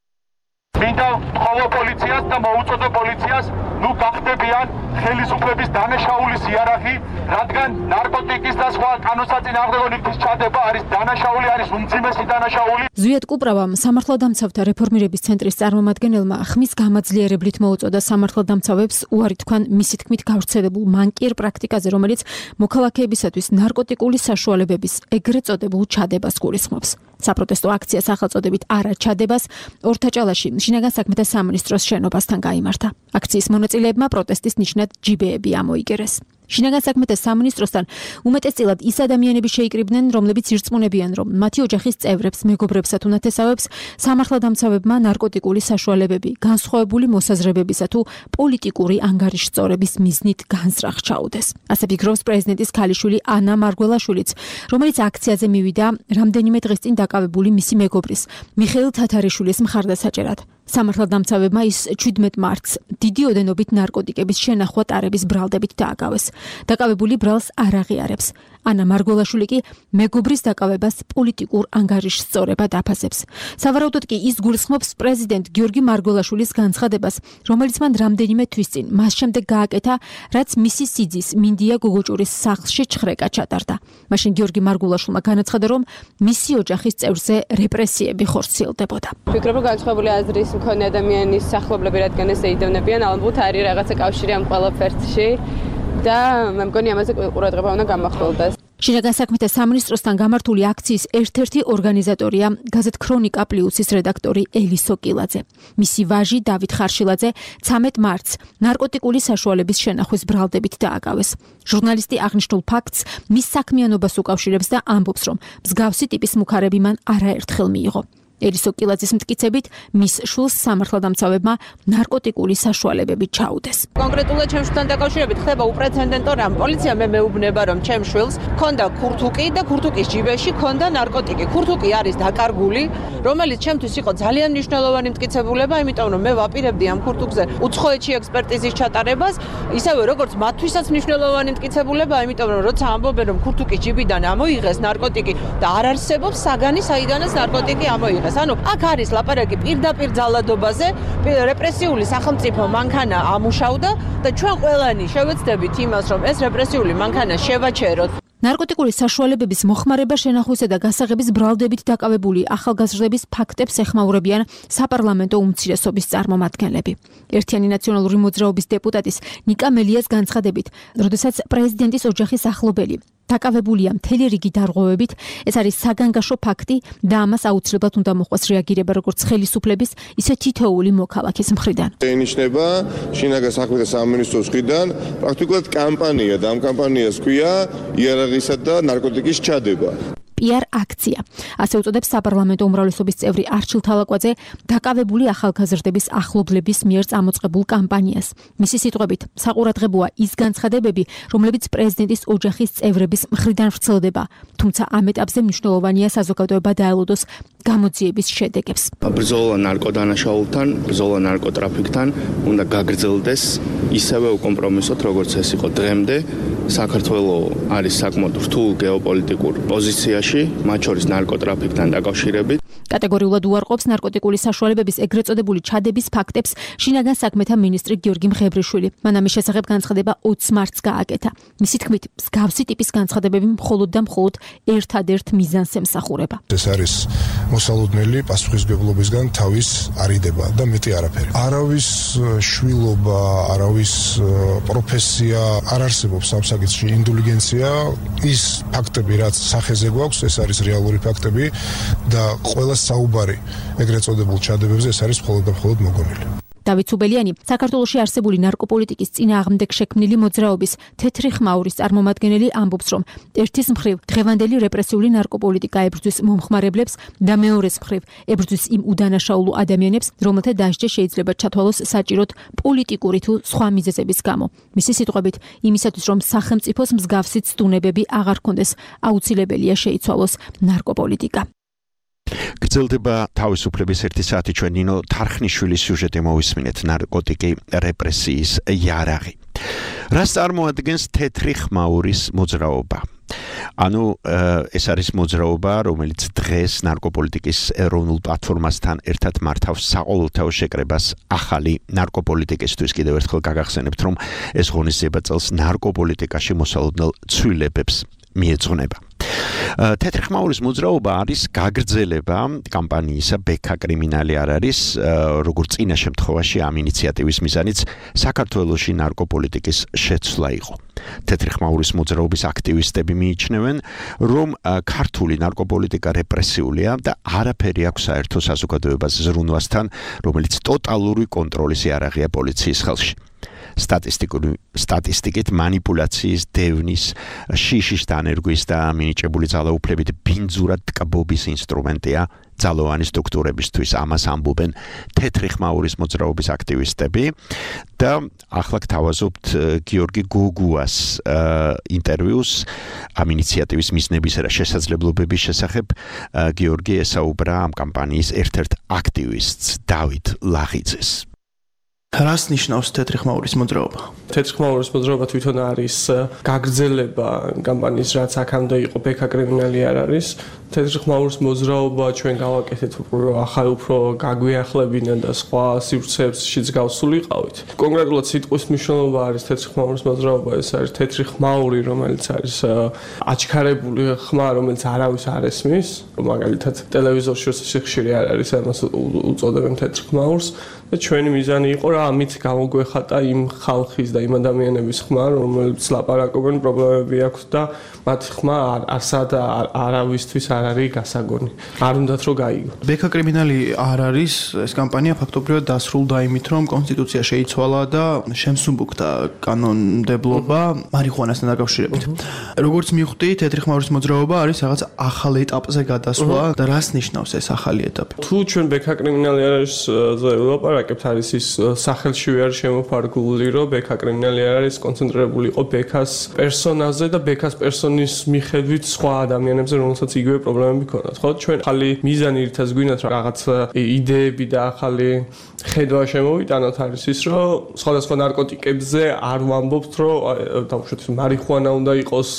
მინდა ხოლო პოლიციას და მოუწოდო პოლიციას ნუ გახდებიან ხელისუფლების დანაშაულის იარაღი, რადგან ნარკოტიკის და სხვა კანონსაწინააღმდეგო ნივთის ჩადება არის დანაშაული, არის უმძიმესი დანაშაული. ზვიად კუპრავამ სამართალდამცავთა რეფორმირების ცენტრის წარმომადგენელმა ხმის გამაძლიერებლით მოუწოდა სამართალდამცავებს უარი თქვან მისი თქმით გავრცელებულ მანკიერ პრაქტიკაზე, რომელიც მოქალაქეებისათვის ნარკოტიკული საშუალებების ეგრეთ წოდებულ ჩადებას გულისხმობს. საპროტესტო აქცია სახელწოდებით არა ჩადებას ორთაჭალაში შინაგან საქმეთა სამინისტროს შენობასთან გაიმართა. აქციის მონაწილეებმა პროტესტის ნიშნად ჯიბეები ამოიგერეს. შინაგან საქმეთა სამინისტროსთან უმეტესწილად ის ადამიანები შეიკრიბნენ, რომლებიც ირწმუნებიან, რომ მათი ოჯახის წევრებს, მეგობრებსა თუ ნათესავებს სამართალდამცავებმა ნარკოტიკული საშუალებები განსხვავებული მოსაზრებებისა თუ პოლიტიკური ანგარიშწორების მიზნით განსრახ ჩაუდეს. ასე ფიქრობს პრეზიდენტის ქალიშვილი ანა მარგველაშვილიც, რომელიც აქციაზე მივიდა რამდენიმე დღის წინ დაკავებული მისი მეგობრის, მიხეილ თათარიშვილის მხარდასაჭერად. სამართალდამცავებმა ის შვიდმეტ მარტს დიდი ოდენობით ნარკოტიკების შენახვა ტარების ბრალდებით დააკავეს. დაკავებული ბრალს არ აღიარებს. ანა მარგველაშვილი კი მეგობრის დაკავებას პოლიტიკურ ანგარიშსწორებად აფასებს. სავარაუდოდ კი ის გულისხმობს პრეზიდენტ გიორგი მარგველაშვილის განცხადებას, რომელიც მან რამდენიმე თვის წინ მას შემდეგ გააკეთა, რაც მისი სიძის მინდია გოგოჭურის სახლში ჩხრეკა ჩატარდა. მაშინ გიორგი მარგველაშვილმა განაცხადა, რომ მისი ოჯახის წევრზე რეპრესიები ხორციელდებოდა. ვფიქრობ, რომ განსხვავებული აზრის მქონე ადამიანის სახლობლები რადგან ესე იდევნებიან, ალბათ არის რაღაცა კავშირი ამ ყველაფერში. და მე მგონი ამაზე ყურადღება უნდა გამახვილდეს. შინაგან საქმეთა სამინისტროსთან გამართული აქციის ერთ-ერთი ორგანიზატორია გაზეთ ქრონიკა პლუსის რედაქტორი ელისო კილაძე. მისი ვაჟი დავით ხარშილაძე ცამეტ მარტს ნარკოტიკული საშუალების შენახვის ბრალდებით დააკავეს. ჟურნალისტი აღნიშნულ ფაქტს მის საქმიანობას უკავშირებს და ამბობს, რომ მსგავსი ტიპის მუქარები მან არაერთხელ მიიღო. ელისო კილაძის მტკიცებით, მის შვილს სამართალდამცავებმა ნარკოტიკული საშუალებები ჩაუდეს. კონკრეტულად ჩემ შვილთან დაკავშირებით ხდება უპრეცედენტო რამ. პოლიცია მე მეუბნება, რომ ჩემ შვილს ქონდა ქურთუკი და ქურთუკის ჯიბეში ქონდა ნარკოტიკი. ქურთუკი არის დაკარგული, რომელიც ჩემთვის იყო ძალიან მნიშვნელოვანი მტკიცებულება, იმიტომ რომ მე ვაპირებდი ამ ქურთუკზე უცხოეთში ექსპერტიზის ჩატარებას, ისევე როგორც მათთვისაც მნიშვნელოვანი მტკიცებულება, იმიტომ რომ როცა ამბობენ, რომ ქურთუკის ჯიბიდან ამოიღეს ნარკოტიკი და არ არსებობს საგანი, საიდანაც ნარკოტიკი ამოიღეს. ანუ აქ არის ლაპარაკი პირდაპირ ძალადობაზე, რეპრესიული სახელმწიფო მანქანა ამუშავდა და ჩვენ ყველანი შევეცდებით იმას, რომ ეს რეპრესიული მანქანა შევაჩეროთ. ნარკოტიკული საშუალებების მოხმარება, შენახვისა და გასაღების ბრალდებით დაკავებული ახალგაზრდების ფაქტებს ეხმაურებიან საპარლამენტო უმცირესობის წარმომადგენლები. ერთიანი ნაციონალური მოძრაობის დეპუტატის ნიკა მელიას განცხადებით, როდესაც პრეზიდენტის ოჯახის ახლობელი დაკავებულია მთელი რიგი დარღვევებით, ეს არის საგანგაშო ფაქტი და ამას აუცილებლად უნდა მოხდეს რეაგირება როგორც ხელისუფლების, ისე თითოეული მოქალაქის მხრიდან. ენიშნება შინაგან საქმეთა სამინისტროს მხრიდან პრაქტიკულად კამპანია და ამ კამპანიას ქვია იარაღისა და ნარკოტიკის ჩადება. პი არ აქცია. ასე უწოდებს საპარლამენტო უმრავლესობის წევრი არჩილ თალაკვაძე დაკავებული ახალგაზრდების ახლობლების მიერ წამოწყებულ კამპანიას. მისი სიტყვებით, საყურადღებოა ის განცხადებები, რომლებიც პრეზიდენტის ოჯახის წევრების მხრიდან ვრცელდება, თუმცა ამ ეტაპზე მნიშვნელოვანია საზოგადოება დაელოდოს გამოძიების შედეგებს. ბრძოლა ნარკოდანაშაულთან, ბრძოლა ნარკოტრაფიკთან უნდა გაგრძელდეს ისევე უკომპრომისოდ, როგორც ეს იყო დღემდე. საქართველოს არის საკმაოდ რთულ გეოპოლიტიკურ პოზიციაში, მათ შორის ნარკოტრაფიკთან დაკავშირებით. კატეგორიულად უარყოფს ნარკოტიკული საშუალებების ეგრეთ წოდებული ჩადების ფაქტებს შინაგან საქმეთა მინისტრი გიორგი მღევრიშვილი. მან ამის შესახებ განცხადება ოცი მარტს გააკეთა. მისი თქმით, მსგავსი ტიპის განცხადებები მხოლოდ და მხოლოდ ერთადერთ მიზანს ემსახურება. ეს არის მოსალოდნელი პასუხისმგებლობისგან თავის არიდება და მეტი არაფერი. არავის შვილობა, არავის პროფესია არ არსებობს ამ საკითხში, ინდულიგენცია, ის ფაქტები, რაც სახეზე გვაქვს, ეს არის რეალური ფაქტები და ყველა საუბარი ეგრეთ წოდებულ ჩადებებზე ეს არის მხოლოდ და მხოლოდ მოგონილი. დავით სუბელიანი საქართველოში არსებული ნარკოპოლიტიკის წინააღმდეგ შექმნილი მოძრაობის თეთრი ხმაურის წარმომადგენელი ამბობს, რომ ერთის მხრივ დღევანდელი რეპრესიული ნარკოპოლიტიკა ებრძვის მომხმარებლებს და მეორეს მხრივ ებრძვის იმ უდანაშაულო ადამიანებს, რომელთა დასჯა შეიძლება ჩათვალოს საჭიროდ პოლიტიკური თუ სხვა მიზეზების გამო. მისი სიტყვებით, იმისათვის რომ სახელმწიფოს მსგავსი ცდუნებები აღარ ქონდეს, აუცილებელია შეიცვალოს ნარკოპოლიტიკა. გრძელდება თავისუფლების ერთი საათი ჩვენ ნინო თარხნიშვილის სიუჟეტი მოვისმინეთ ნარკოტიკი რეპრესიის იარაღი. რას წარმოადგენს თეთრი ხმაურის მოძრაობა? ანუ ეს არის მოძრაობა, რომელიც დღეს ნარკოპოლიტიკის ეროვნულ პლატფორმასთან ერთად მართავს საყოველთაო შეკრებას ახალი ნარკოპოლიტიკისთვის. კიდევ ერთხელ გაგახსენებთ, რომ ეს ღონისძიება წელს ნარკოპოლიტიკაში მოსალოდნელ ცვლილებებს მიეძღვნება. თეთრი ხმაურის მოძრაობა არის გაგრძელება კამპანიისა ბექა კრიმინალი არ არის, როგორც წინა შემთხვევაში ამ ინიციატივის მიზანიც საქართველოში ნარკოპოლიტიკის შეცვლა იყო. თეთრი ხმაურის მოძრაობის აქტივისტები მიიჩნევენ, რომ ქართული ნარკოპოლიტიკა რეპრესიულია და არაფერი აქვს საერთო საზოგადოებას ზრუნვასთან, რომელიც ტოტალური კონტროლის იარაღია პოლიციის ხელში. სტატისტიკური სტატისტიკით манипуляციის, დევნის, შიშის დანერგვის და მინიჭებული ძალაუფლებით ბინძურად ტკბობის ინსტრუმენტია ძალოვანი სტრუქტურებისთვის. ამას ამბობენ თეთრი ხმაურის მოძრაობის აქტივისტები და ახლა გთავაზობთ გიორგი გოგუას ინტერვიუს ამ ინიციატივის მიზნების და შესაძლებლობების შესახებ. გიორგი ესაუბრა ამ კამპანიის ერთ-ერთ აქტივისტს დავით ლაღიძეს. რას ნიშნავს თეთრი ხმაურის მოძრაობა? თეთრი ხმაურის მოძრაობა თვითონ არის გაგრძელება კამპანიის, რაც აქამდე იყო ბექა კრიმინალი არ არის. თეთრი ხმაურის მოძრაობა ჩვენ გავაკეთეთ უფრო ახალ უფრო გაგვიახლებინა და სხვა სივრცეებშიც გავსულიყავით. კონკრეტულად სიტყვის მნიშვნელობა არის თეთრი ხმაურის მოძრაობა, ეს არის თეთრი ხმაური, რომელიც არის აჩქარებული ხმა, რომელიც არავის არ ესმის. მაგალითად ტელევიზორში ხშირი არ არის, ამას უწოდებენ თეთრ ხმაურს. და ჩვენი მიზანი იყო რა ამით გამოგვეხატა იმ ხალხის და იმ ადამიანების ხმა, რომლებიც ლაპარაკობენ, პრობლემები აქვს და მათ ხმა არსად არავისთვის არ არის გასაგონი. არ უნდათ რომ გაიგო. ბექა კრიმინალი არ არის, ეს კამპანია ფაქტობრივად დასრულდა იმით, რომ კონსტიტუცია შეიცვალა და შემსუბუქდა კანონმდებლობა მარიხუანასთან დაკავშირებით. როგორც მივხვდი, თეთრი ხმაურის მოძრაობა არის რაღაც ახალ ეტაპზე გადასვლა და რას ნიშნავს ეს ახალი ეტაპი? თუ ჩვენ ბექა კრიმინალი არ არის ვლაპარაკებთ, არის ის სახელშივე არის შემოფარგლული, რომ ბექა კრიმინალი არ არის კონცენტრირებული იყო ბექას პერსონაზე და ბექას პერსონის მიხედვით სხვა ადამიანებზე, რომელსაც იგივე პრობლემები ქონდათ. ხო, ჩვენ ახალი მიზანი ერთად გვინათ რაღაც იდეები და ახალი ხედვა შემოვიტანოთ, არის ის, რომ სხვადასხვა ნარკოტიკებზე არ ვამბობთ, რომ დავუშვათ მარიხუანა უნდა იყოს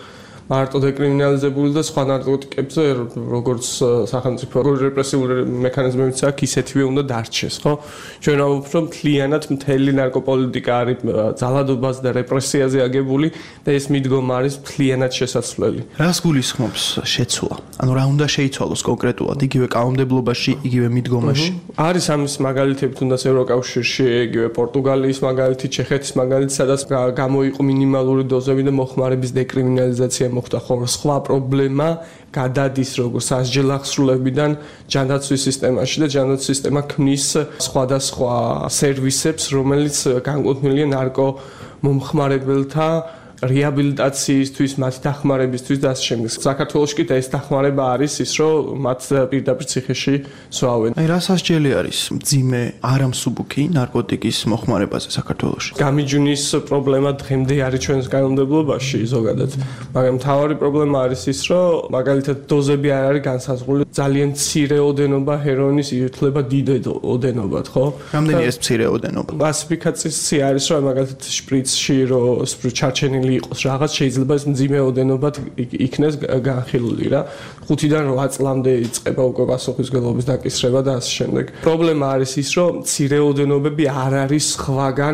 მარტო დეკრიმინალიზებული და სხვა ნარკოტიკებზე როგორც სახელმწიფო რეპრესიული მექანიზმებიც აქვს, ისეთივე უნდა დარჩეს, ხო? ჩვენ ვამბობთ, რომ მთლიანად მთელი ნარკოპოლიტიკა არის ძალადობაზე და რეპრესიაზე აგებული და ეს მიდგომა არის მთლიანად შესაძლებელი. რას გულისხმობს შეცვლა? ანუ რა უნდა შეიცვალოს კონკრეტულად იგივე კანონმდებლობაში, იგივე მიდგომაში? არის ამის მაგალითები თუნდაც ევროკავშირში, იგივე პორტუგალიის მაგალითი, ჩეხეთის მაგალითი, სადაც გამოიყო მინიმალური დოზები და მოხმარების დეკრიმინალიზაცია მოხდა, ხოლო სხვა პრობლემა გადადის როგორც სასჯელახსრულებიდან ჯანდაცვის სისტემაში და ჯანდაცვის სისტემა ქმნის სხვადასხვა სერვისებს, რომელიც განკუთვნილია ნარკო მომხმარებელთა რეაბილიტაციისთვის, მათი დახმარებისთვის და ასე შემდეგ. საქართველოში კი ეს დახმარება არის ის, რომ მათ პირდაპირ ციხეში სვავენ. აი რა სასჯელი არის მძიმე არამსუბუქი ნარკოტიკის მოხმარებაზე საქართველოში? გამიჯვნის პრობლემა დღემდე არის ჩვენს კანონმდებლობაში ზოგადად. მაგრამ მთავარი პრობლემა არის ის, რომ მაგალითად დოზები არ არის განსაზღვრული. ძალიან მცირე ოდენობა ჰეროინის ითვლება დიდ ოდენობად, ხო? რამდენი ეს მცირე ოდენობა? კლასიფიკაცია არის, რომ მაგალითად შპრიცში რო ჩარჩენილი იყოს რაღაც შეიძლება ეს მძიმე ოდენობად იქნეს განხილული რა. ხუთიდან რვა წლამდე იწყება უკვე პასუხისმგებლობის დაკისრება და ასე შემდეგ. პრობლემა არის ის, რომ მცირე ოდენობები არ არის სხვაგან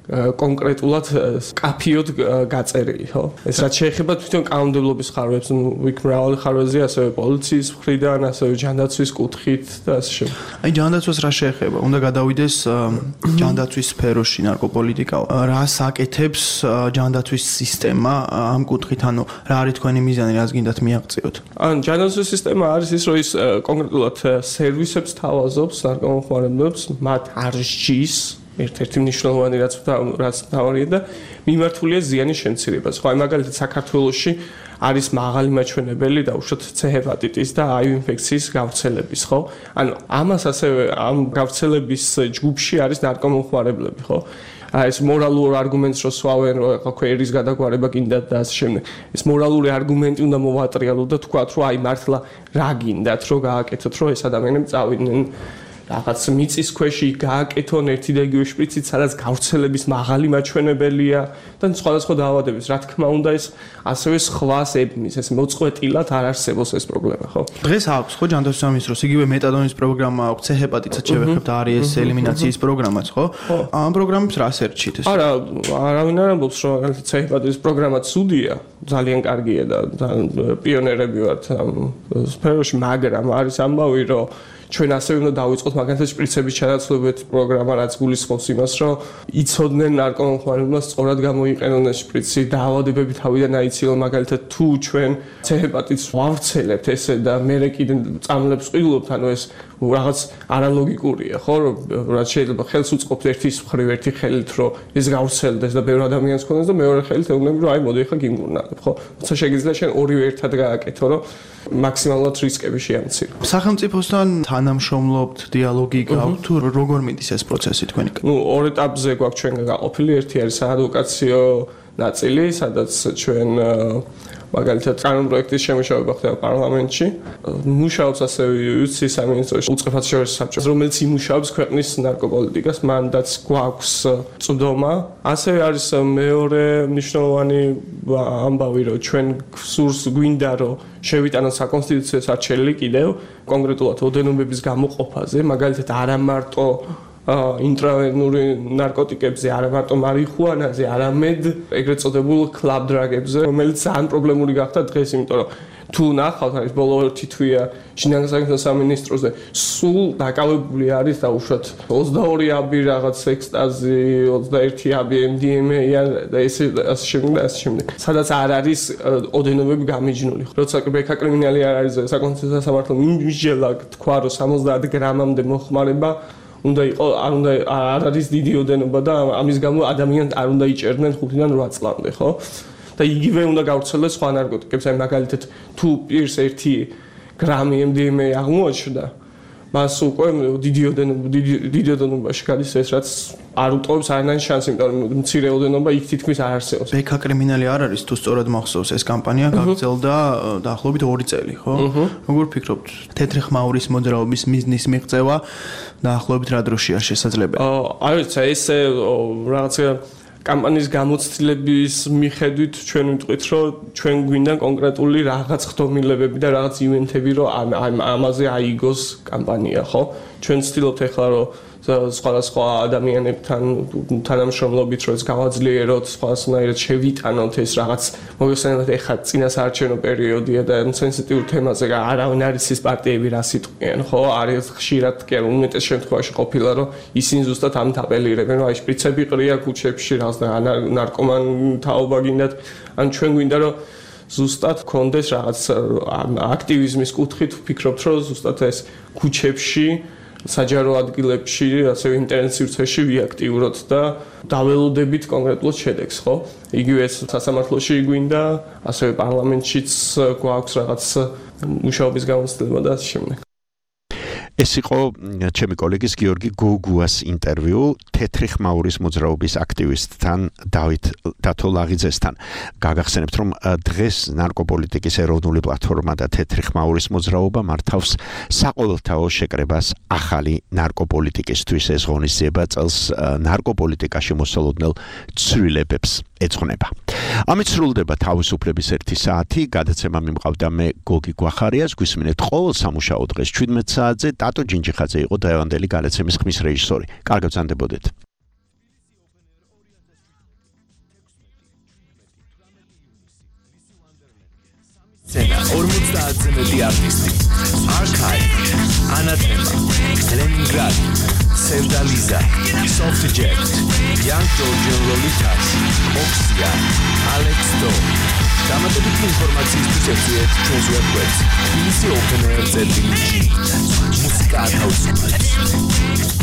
კონკრეტულად კაფიოდ გაწერილი, ხო? ეს რაც შეეხება თვითონ კანონმდებლობის ხარვებს, ნუ იქ მრავალი ხარვეზია, ასევე პოლიციის მხრიდან, ასევე ჯანდაცვის კუთხით და ასე შემდეგ. აი ჯანდაცვას რა შეეხება? უნდა გადავიდეს ჯანდაცვის სფეროში ნარკოპოლიტიკა. რას აკეთებს ჯანდაცვის სისტემა ამ კუთხით, ანუ რა არის თქვენი მიზანი, რას გინდათ მიაღწიოთ? ან ჯანდაცვის სისტემა არის ის, რომ ის კონკრეტულად სერვისებს თავაზობს ნარკომომხმარებლებს, მათ არ სჯის ერთ-ერთი მნიშვნელოვანი რაც რაც თავარია და მიმართულია ზიანის შემცირებას. ხო, აი მაგალითად საქართველოში არის მაღალი მაჩვენებელი და უშუალოდ C ჰეპატიტის და აივ ინფექციის გავრცელების, ხო? ანუ ამას ასევე ამ გავრცელების ჯგუფში არის ნარკომომხმარებლები, ხო? აი ეს მორალურ არგუმენტს რო სვავენ, რომ ახლა ქვერის გადაგვარება გინდათ და ასე შემდეგ. ეს მორალური არგუმენტი უნდა მოვატრიალოთ და თქვათ, რომ აი მართლა რა გინდათ, რომ გააკეთოთ, რომ ეს ადამიანები წავიდნენ რაღაც მიწის ქვეში გააკეთონ ერთი და იგივე შპრიცით, სადაც გავრცელების მაღალი მაჩვენებელია და სხვადასხვა დაავადების. რა თქმა უნდა, ეს ასევე სხვას ებმის, ეს მოწყვეტილად არ არსებობს ეს პრობლემა, ხო? დღეს აქვს ხო ჯანდაცვის სამინისტროს იგივე მეტადონის პროგრამა აქვს, C ჰეპატიტსაც შევეხებთ, არის ეს ელიმინაციის პროგრამაც, ხო? ამ პროგრამებს რას ერჩით ეს? არა, არავინ არ ამბობს, რომ მაგალითად C ჰეპატიტის პროგრამა ცუდია, ძალიან კარგია და პიონერები ვართ ამ სფეროში, მაგრამ არის ამბავი, რომ ჩვენ ასევე უნდა დავიწყოთ მაგალითად შპრიცების ჩანაცვლებით პროგრამა, რაც გულისხმობს იმას, რომ იცოდნენ ნარკომომხმარებლებმა სწორად გამოიყენონ ეს შპრიცი, დაავადებები თავიდან აიცილონ, მაგალითად თუ ჩვენ C ჰეპატიტს ვავრცელებთ ესე და მერე კიდე წამლებს ყიდულობთ, ანუ ეს რაღაც არალოგიკურია, ხო, რომ რაც შეიძლება ხელს უწყობთ ერთის მხრივ ერთი ხელით, რომ ეს გავრცელდეს და ბევრ ადამიანს ქონდეს და მეორე ხელით ეუბნები, რომ აი მოდი ახლა გიმკურნალებ, ხო? როცა შეგიძლია შენ ორივე ერთად გააკეთო, რომ მაქსიმალურად რისკები შეამცირო. სახელმწიფოსთან თანამშრომლობთ, დიალოგი გაქვთ თუ როგორ მიდის ეს პროცესი თქვენი? ნუ ორ ეტაპზე გვაქვს ჩვენ გაყოფილი, ერთი არის საადვოკაციო ნაწილი, სადაც ჩვენ მაგალითად კანონპროექტის შემუშავება ხდება პარლამენტში. მუშაობს ასევე იუსტიციის სამინისტროში უწყებად შორის საბჭო, რომელიც იმუშავებს ქვეყნის ნარკოპოლიტიკას, მანდაც გვაქვს წვდომა. ასევე არის მეორე მნიშვნელოვანი ამბავი, რომ ჩვენ სურს გვინდა, რომ შევიტანოთ საკონსტიტუციო სარჩელი კიდევ კონკრეტულად ოდენობების გამოყოფაზე, მაგალითად არა მარტო ინტრავენური ნარკოტიკებზე, არა მარტო მარიხუანაზე, არამედ ეგრეთ წოდებულ კლაბ დრაგებზე, რომელიც ძალიან პრობლემური გახდა დღეს, იმიტომ რომ თუ ნახავთ, არის ბოლო ერთი თვეა შინაგან საქმეთა სამინისტროზე, სულ დაკავებული არის დაუშვათ ოცდაორი აბი რაღაც ექსტაზი, ოცდაერთი აბი M D M A და ესე ასე შემდეგ და ასე შემდეგ. სადაც არ არის ოდენობები გამიჯნული. როცა ბექა კრიმინალი არ არის საკონსტიტუციო სამართლო მიმსჯელა თქვა, რომ სამოცდაათ გრამამდე მოხმარება უნდა იყო, არ უნდა არ არის დიდი ოდენობა და ამის გამო ადამიანს არ უნდა იჭერდნენ ხუთიდან რვა წლამდე, ხო? და იგივე უნდა გავრცელდეს სხვა ნარკოტიკებს, აი მაგალითად თუ პირს ერთი გრამი M D M A აღმოაჩნდა, მას უკვე დიდი ოდენობა დიდი ოდენობაში გადის ეს, რაც არ უტყობს არანაირ შანსს, იმიტომ რომ მცირე ოდენობა იქ თითქმის არ არსებობს. ბექა კრიმინალი არ არის, თუ სწორად მახსოვს, ეს კამპანია გაგრძელდა დაახლოებით ორი წელი, ხო? როგორ ფიქრობთ, თეთრი ხმაურის მოძრაობის მიზნის მიღწევა დაახლოებით რა დროშია შესაძლებელი? არ ვიცი, ეს რაღაცა კამპანიის გამოცდილების მიხედვით ჩვენ ვიტყვით, რომ ჩვენ გვინდა კონკრეტული რაღაც ხდომილებები და რაღაც ივენთები, რომ ამაზე აიგოს კამპანია, ხო? ჩვენ ვცდილობთ ახლა, რომ სხვადასხვა ადამიანებთან თანამშრომლობით, რომ ეს გავაძლიეროთ, სხვადასხვანაირად შევიტანოთ ეს რაღაც მოგესალმებით, ახლა წინასაარჩევნო პერიოდია და სენსიტიურ თემაზე არავინ არ იცის პარტიები რას იტყვიან, ხო? არის ხშირად კი არ უმეტეს შემთხვევაში ყოფილა, რომ ისინი ზუსტად ამით აპელირებენ, რომ აი შპრიცები ყრია ქუჩებში, რაღაც ნარკომან თაობა გინდათ, ან ჩვენ გვინდა, რომ ზუსტად კონდეს რაღაც აქტივიზმის კუთხით ვფიქრობთ, რომ ზუსტად ეს ქუჩებში საჯარო ადგილებში, ასევე ინტერნეტ სივრცეში ვიაქტიუროთ და დაველოდებით კონკრეტულად შედეგს, ხო? იგივე სასამართლოში გვინდა, ასევე პარლამენტშიც გვაქვს რაღაც მუშაობის გამოცდილება და ასე შემდეგ. ეს იყო ჩემი კოლეგის გიორგი გოგუას ინტერვიუ თეთრი ხმაურის მოძრაობის აქტივისტთან დავით დათოლაღიძესთან. გაგახსენებთ, რომ დღეს ნარკოპოლიტიკის ეროვნული პლატფორმა და თეთრი ხმაურის მოძრაობა მართავს საყოველთაო შეკრებას ახალი ნარკოპოლიტიკისთვის. ეს ღონისძიება წელს ნარკოპოლიტიკაში მოსალოდნელ ცვლილებებს ეძღვნება. ამით სრულდება თავისუფლების ერთი საათი. გადაცემა მიმყავდა მე გოგი გვახარიას. გვისმინეთ ყოველ სამუშაო დღეს შვიდმეტ საათზე. ტატო ჯინჯიხაძე იყო დღევანდელი გადაცემის ხმის რეჟისორი. კარგად გრძანდებოდეთ. სცენა ორმოცდაათზე მეტი არტისტი Archive, Anathema, Leningrad, Sevdaliza, Softjet, Young Georgian Lolitas, Oxia, Alex Do. დამატებითი ინფორმაციისთვის ეწვიეთ ჩვენს ვებგვერდს isi open air dot g. მუსიკა ათავისუფლებს.